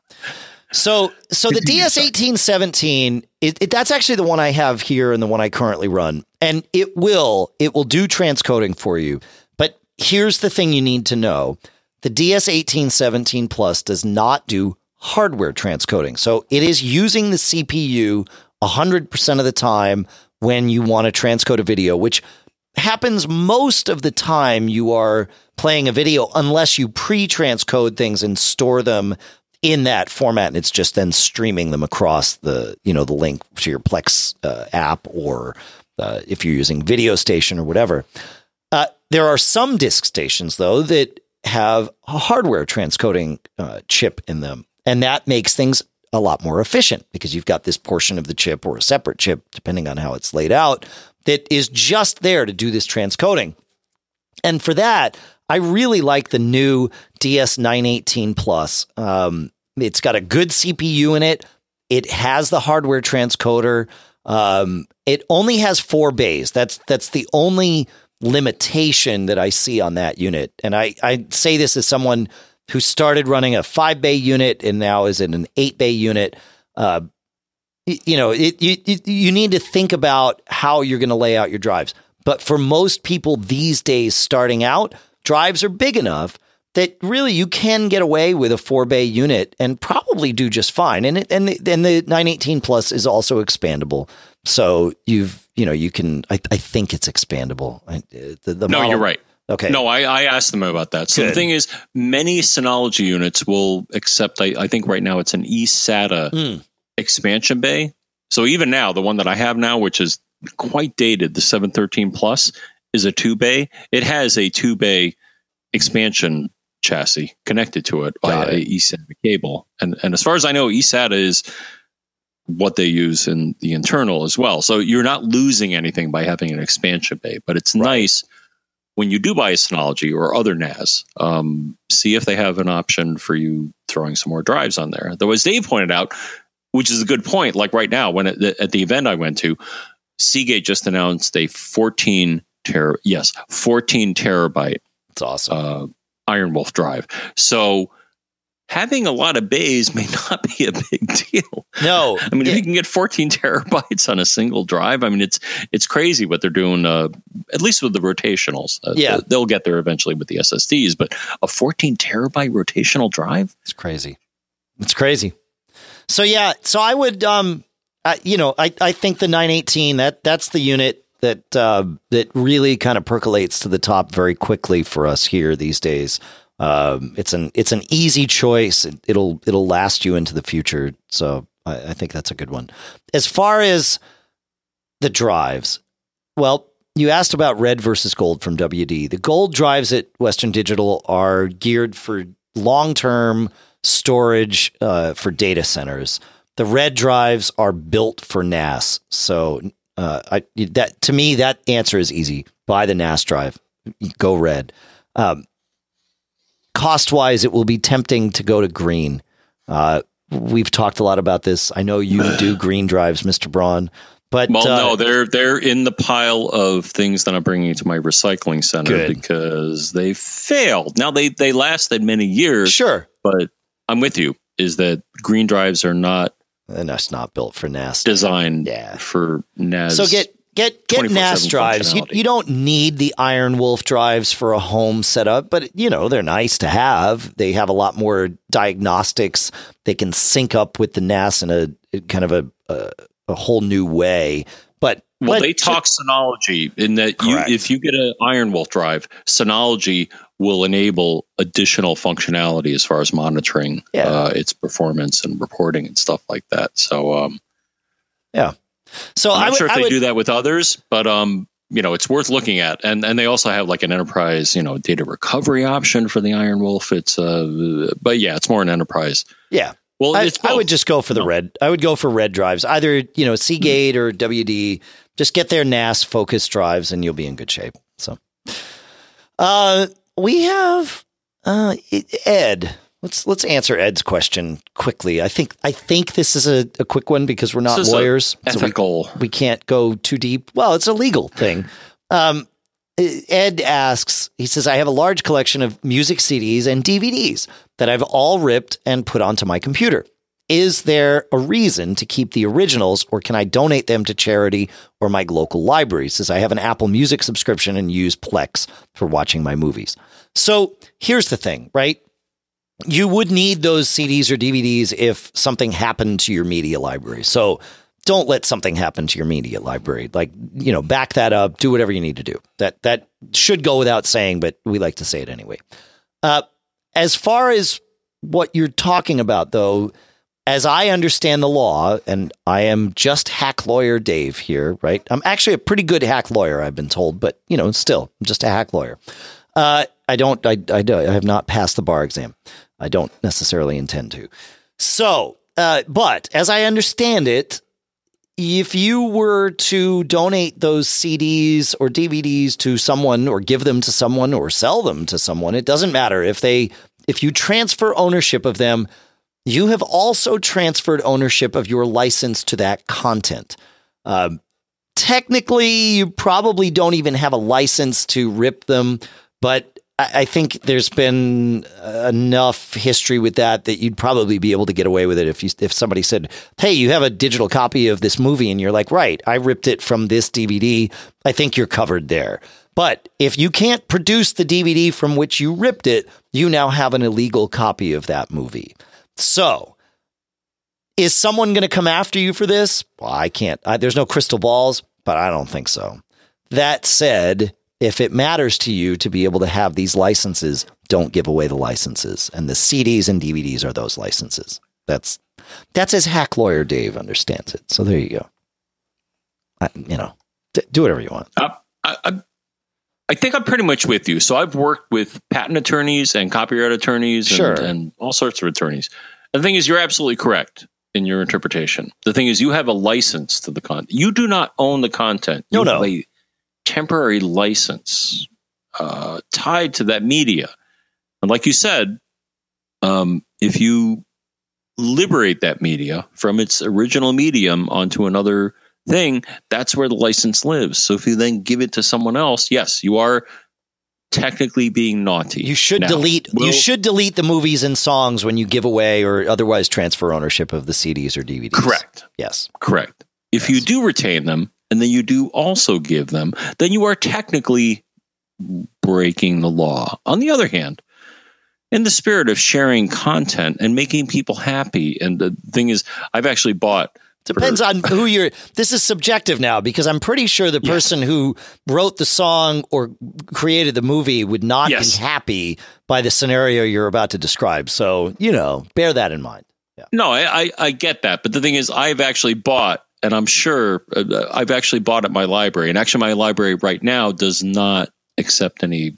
So, so the D S eighteen seventeen, it, it, that's actually the one I have here and the one I currently run. And it will, it will do transcoding for you. But here's the thing you need to know. The D S eighteen seventeen Plus does not do hardware transcoding. So it is using the C P U one hundred percent of the time when you want to transcode a video, which happens most of the time you are playing a video unless you pre-transcode things and store them in that format, and it's just then streaming them across the, you know, the link to your Plex uh, app, or uh, if you're using Video Station or whatever. Uh, there are some disk stations, though, that have a hardware transcoding uh, chip in them, and that makes things a lot more efficient because you've got this portion of the chip, or a separate chip, depending on how it's laid out, that is just there to do this transcoding. And for that, I really like the new D S nine eighteen Plus. Um, it's got a good C P U in it. It has the hardware transcoder. Um, it only has four bays. That's that's the only limitation that I see on that unit. And I, I say this as someone who started running a five bay unit and now is in an eight bay unit. Uh, you know, it, you, you need to think about how you're going to lay out your drives. But for most people these days starting out, drives are big enough that really you can get away with a four bay unit and probably do just fine. And it, and the, and the nine eighteen Plus is also expandable. So you've, you know, you can, I, I think it's expandable. I, the, the no, model, you're right. Okay. No, I, I asked them about that. So Good. the thing is, many Synology units will accept, I, I think right now it's an eSATA mm. expansion bay. So even now, the one that I have now, which is quite dated, the seven thirteen Plus, is a two bay. It has a two bay expansion chassis connected to it by a eSATA cable. And, and as far as I know, eSATA is what they use in the internal as well. So you're not losing anything by having an expansion bay, but it's right. nice when you do buy a Synology or other N A S, um, see if they have an option for you throwing some more drives on there. Though, as Dave pointed out, which is a good point, like right now, when it, at the event I went to, Seagate just announced a fourteen ter- yes, fourteen terabyte. It's awesome. Uh, Iron Wolf drive. So having a lot of bays may not be a big deal. No, I mean, it, if you can get fourteen terabytes on a single drive, I mean, it's it's crazy what they're doing. Uh, at least with the rotationals, uh, yeah, they'll get there eventually with the S S Ds. But a fourteen terabyte rotational drive, it's crazy. It's crazy. So yeah, so I would, um, uh, you know, I I think the nine eighteen that that's the unit that uh, that really kind of percolates to the top very quickly for us here these days. Um, it's an it's an easy choice. It, it'll it'll last you into the future. So I, I think that's a good one. As far as the drives, well, you asked about red versus gold from W D. The gold drives at Western Digital are geared for long term storage uh, for data centers. The red drives are built for N A S. So uh, I, that to me that answer is easy. Buy the N A S drive. Go red. Um, Cost-wise, it will be tempting to go to green. Uh, we've talked a lot about this. I know you do green drives, Mister Braun. But well, uh, no, they're they're in the pile of things that I'm bringing to my recycling center good. because they failed. Now they they lasted many years, sure, but I'm with you. Is that green drives are not and that's not built for N A S designed yeah. for N A S. So get get get N A S drives. You, you don't need the Iron Wolf drives for a home setup, but you know they're nice to have. They have a lot more diagnostics. They can sync up with the N A S in a kind of a a, a whole new way. But well, but, they talk Synology in that you, if you get an Iron Wolf drive, Synology will enable additional functionality as far as monitoring yeah. uh, its performance and reporting and stuff like that. So, um, yeah. So I'm not I would, sure if I they would, do that with others, but um, you know, it's worth looking at. And and they also have like an enterprise, you know, data recovery option for the Iron Wolf. It's uh, but yeah, it's more an enterprise. Yeah. Well, I, it's I would just go for the no. red. I would go for red drives, either, you know, Seagate or W D. Just get their N A S focused drives and you'll be in good shape. So, uh, we have uh, Ed. Let's let's answer Ed's question quickly. I think I think this is a, a quick one because we're not lawyers. Ethical. So we, we can't go too deep. Well, it's a legal thing. Um, Ed asks, he says, I have a large collection of music C Ds and D V Ds that I've all ripped and put onto my computer. Is there a reason to keep the originals, or can I donate them to charity or my local library? He says, I have an Apple Music subscription and use Plex for watching my movies. So here's the thing, right? You would need those C Ds or D V Ds if something happened to your media library. So don't let something happen to your media library. Like, you know, back that up, do whatever you need to do. That that should go without saying, but we like to say it anyway. Uh, as far as what you're talking about, though, as I understand the law, and I am just hack lawyer Dave here, right? I'm actually a pretty good hack lawyer, I've been told, but, you know, still, I'm just a hack lawyer. Uh, I don't, I, I, I have not passed the bar exam. I don't necessarily intend to. So, uh, but as I understand it, if you were to donate those C Ds or D V Ds to someone or give them to someone or sell them to someone, it doesn't matter if they, if you transfer ownership of them, you have also transferred ownership of your license to that content. Um, technically, you probably don't even have a license to rip them, but I think there's been enough history with that that you'd probably be able to get away with it if you if somebody said, "Hey, you have a digital copy of this movie," and you're like, "Right, I ripped it from this D V D." I think you're covered there. But if you can't produce the D V D from which you ripped it, you now have an illegal copy of that movie. So, is someone going to come after you for this? Well, I can't. I, there's no crystal balls, but I don't think so. That said, if it matters to you to be able to have these licenses, don't give away the licenses. And the C Ds and D V Ds are those licenses. That's that's as Hack Lawyer Dave understands it. So there you go. I, you know, d- do whatever you want. Uh, I, I, I think I'm pretty much with you. So I've worked with patent attorneys and copyright attorneys and, sure. and all sorts of attorneys. And the thing is, you're absolutely correct in your interpretation. The thing is, you have a license to the content. You do not own the content. You no, no. have a temporary license uh, tied to that media. And like you said, um, if you liberate that media from its original medium onto another thing, that's where the license lives. So if you then give it to someone else, yes, you are technically being naughty. You should now, delete will, you should delete the movies and songs when you give away or otherwise transfer ownership of the C Ds or D V Ds. Correct. Yes. Correct. If yes. you do retain them, and then you do also give them, then you are technically breaking the law. On the other hand, in the spirit of sharing content and making people happy, and the thing is, I've actually bought... Depends for, on who you're... This is subjective now, because I'm pretty sure the person yes. who wrote the song or created the movie would not yes. be happy by the scenario you're about to describe. So, you know, bear that in mind. Yeah. No, I, I, I get that. But the thing is, I've actually bought... And I'm sure uh, I've actually bought at my library. And actually, my library right now does not accept any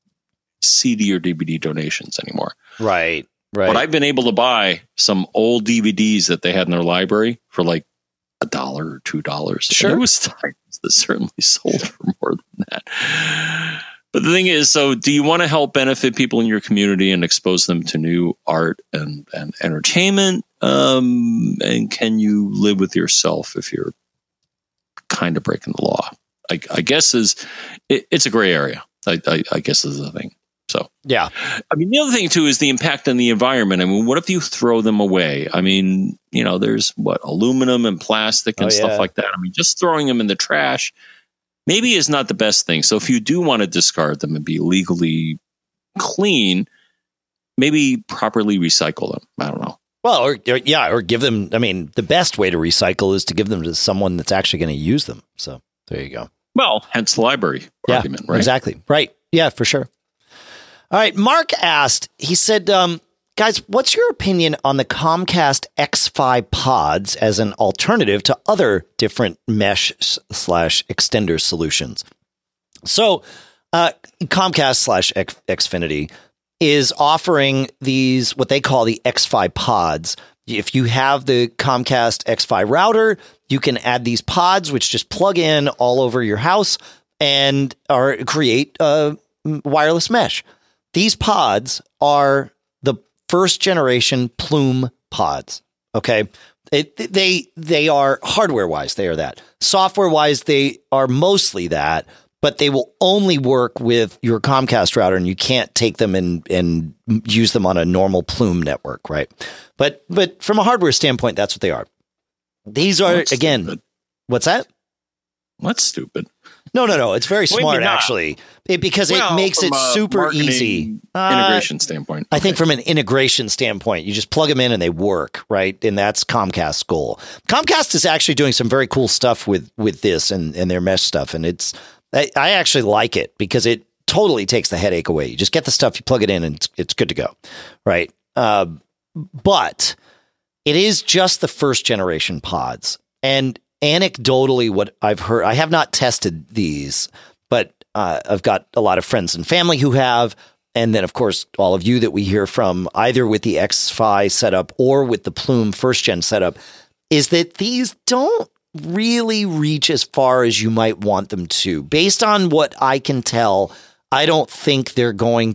C D or D V D donations anymore. Right, right. But I've been able to buy some old D V Ds that they had in their library for like a dollar or two dollars. Sure. And there was times that certainly sold for more than that. But the thing is, so do you want to help benefit people in your community and expose them to new art and, and entertainment? Um, and can you live with yourself if you're kind of breaking the law? I, I guess is it, it's a gray area. I, I, I guess is the thing. So yeah, I mean the other thing too is the impact on the environment. I mean, what if you throw them away? I mean, you know, there's what aluminum and plastic and oh, stuff yeah. like that. I mean, just throwing them in the trash maybe is not the best thing. So if you do want to discard them and be legally clean, maybe properly recycle them. I don't know. Well, or, or yeah, or give them. I mean, the best way to recycle is to give them to someone that's actually going to use them. So there you go. Well, hence the library yeah, argument, right? Exactly. Right. Yeah, for sure. All right. Mark asked, he said, um, guys, what's your opinion on the Comcast X five pods as an alternative to other different mesh slash extender solutions? So uh, Comcast slash Xfinity is offering these, what they call the X five pods. If you have the Comcast X five router, you can add these pods, which just plug in all over your house and or create a wireless mesh. These pods are the first generation Plume pods. Okay. It, they, they are hardware wise. They are that. Software wise, they are mostly that, but they will only work with your Comcast router, and you can't take them and, and use them on a normal Plume network. Right. But, but from a hardware standpoint, that's what they are. These are, that's again, stupid. What's that? That's stupid. No, no, no. It's very smart, actually, it, because well, it makes it super easy. Integration uh, standpoint. I okay. think from an integration standpoint, you just plug them in and they work, right? And that's Comcast's goal. Comcast is actually doing some very cool stuff with, with this and, and their mesh stuff. And it's, I, I actually like it because it totally takes the headache away. You just get the stuff, you plug it in, and it's, it's good to go, right? Uh, but it is just the first generation pods. And anecdotally, what I've heard, I have not tested these, but uh, I've got a lot of friends and family who have. And then, of course, all of you that we hear from either with the X five setup or with the Plume first gen setup is that these don't really reach as far as you might want them to. Based on what I can tell, I don't think they're going to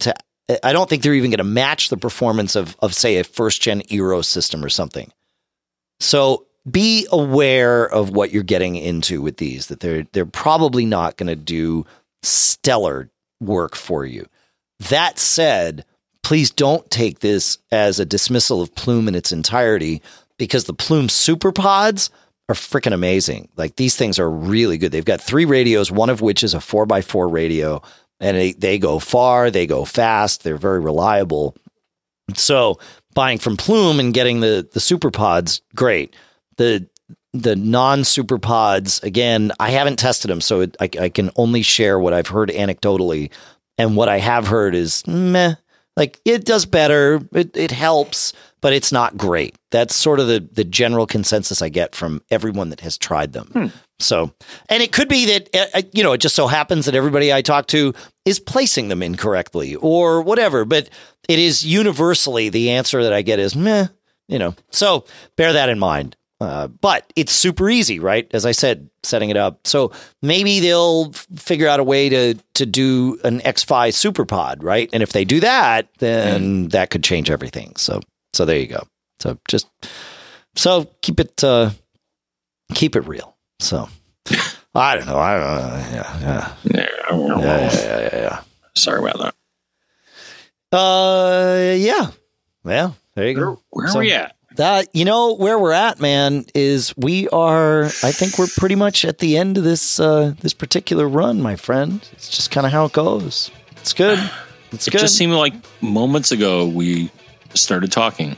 I don't think they're even going to match the performance of, of say, a first-gen Eero system or something. So be aware of what you're getting into with these, that they're they're probably not going to do stellar work for you. That said, please don't take this as a dismissal of Plume in its entirety, because the Plume SuperPods are freaking amazing. Like, these things are really good. They've got three radios, one of which is a four by four radio, and they, they go far, they go fast, they're very reliable. So buying from Plume and getting the, the SuperPods, great. The the non-SuperPods, again, I haven't tested them, so it, I, I can only share what I've heard anecdotally. And what I have heard is meh. Like, it does better, it, it helps, but it's not great. That's sort of the, the general consensus I get from everyone that has tried them. Hmm. So, and it could be that, uh, you know, it just so happens that everybody I talk to is placing them incorrectly or whatever, but it is universally the answer that I get is meh, you know, so bear that in mind. Uh, but it's super easy, right? As I said, setting it up. So maybe they'll f- figure out a way to to do an X five SuperPod, right? And if they do that, then mm. that could change everything. So so there you go. So just so keep it uh, keep it real. So I don't know. I don't know. Yeah, yeah, yeah, yeah, yeah, yeah, yeah. Sorry about that. Uh, yeah. Well, there you go. Where, where so, are we at? That, you know, where we're at, man, is we are, I think we're pretty much at the end of this uh, this particular run, my friend. It's just kind of how it goes. It's good. It's it good. It just seemed like moments ago we started talking.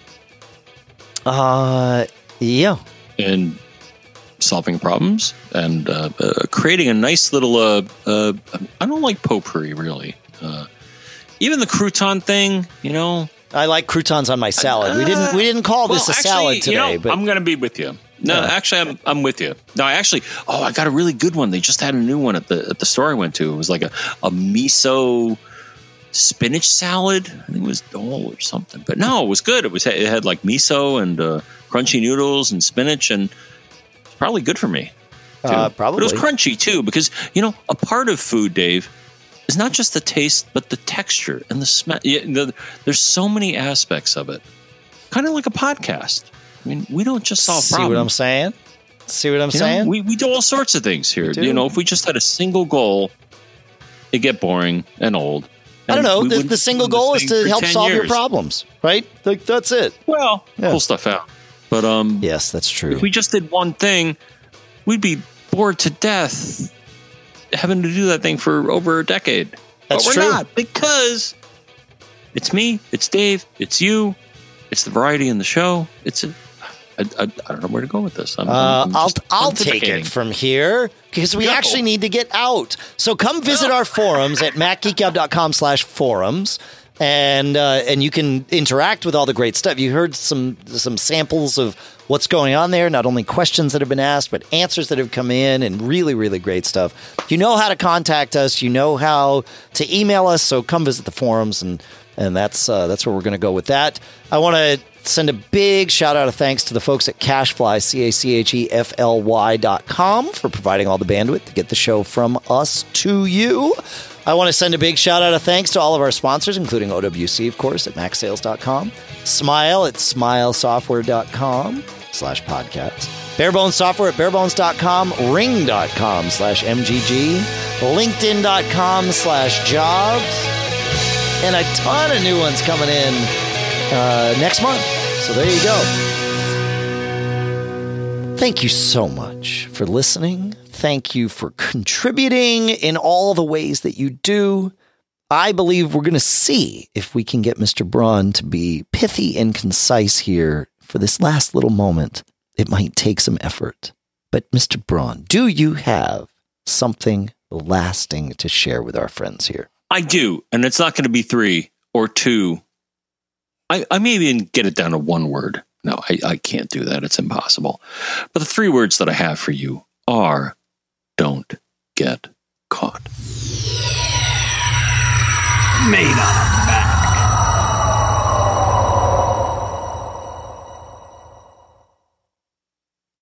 Uh, yeah. And solving problems and uh, uh, creating a nice little, uh, uh, I don't like potpourri, really. Uh, even the crouton thing, you know. I like croutons on my salad. We didn't we didn't call well, this a actually, salad today, you know, but I'm going to be with you. No, yeah. actually, I'm I'm with you. No, I actually, oh, I got a really good one. They just had a new one at the at the store I went to. It was like a, a miso spinach salad. I think it was Dole or something. But no, it was good. It was it had like miso and uh, crunchy noodles and spinach, and it's probably good for me. Too. Uh, probably, but it was crunchy too, because you know a part of food, Dave, is not just the taste, but the texture and the smell. Yeah, the, there's so many aspects of it. Kind of like a podcast. I mean, we don't just solve See problems. See what I'm saying? See what I'm you saying? Know, we, we do all sorts of things here. You know, if we just had a single goal, it'd get boring and old. And I don't know. The, the single goal is to help solve years. your problems, right? Like, that's it. Well, yeah. Pull stuff out. But um, yes, that's true. If we just did one thing, we'd be bored to death having to do that thing for over a decade. That's but we're true. not, because it's me, it's Dave, it's you, it's the variety in the show. It's a, I, I, I don't know where to go with this. I'm, uh, I'm I'll I'll take it from here, because we go. actually need to get out. So come visit our forums at mac geek gab dot com slash forums. And uh, and you can interact with all the great stuff. You heard some some samples of what's going on there, not only questions that have been asked, but answers that have come in, and really, really great stuff. You know how to contact us. You know how to email us. So come visit the forums, and and that's uh, that's where we're going to go with that. I want to send a big shout out of thanks to the folks at CacheFly, C A C H E F L Y dot com, for providing all the bandwidth to get the show from us to you. I want to send a big shout out of thanks to all of our sponsors, including O W C, of course, at mac sales dot com, Smile at smile software dot com slash podcast, Barebones Software at barebones dot com, ring dot com slash M G G, linkedin dot com slash jobs, and a ton of new ones coming in uh, next month. So there you go. Thank you so much for listening. Thank you for contributing in all the ways that you do. I believe we're going to see if we can get Mister Braun to be pithy and concise here for this last little moment. It might take some effort. But Mister Braun, do you have something lasting to share with our friends here? I do, and it's not going to be three or two. I, I may even get it down to one word. No, I, I can't do that. It's impossible. But the three words that I have for you are: don't get caught. Made on a bat.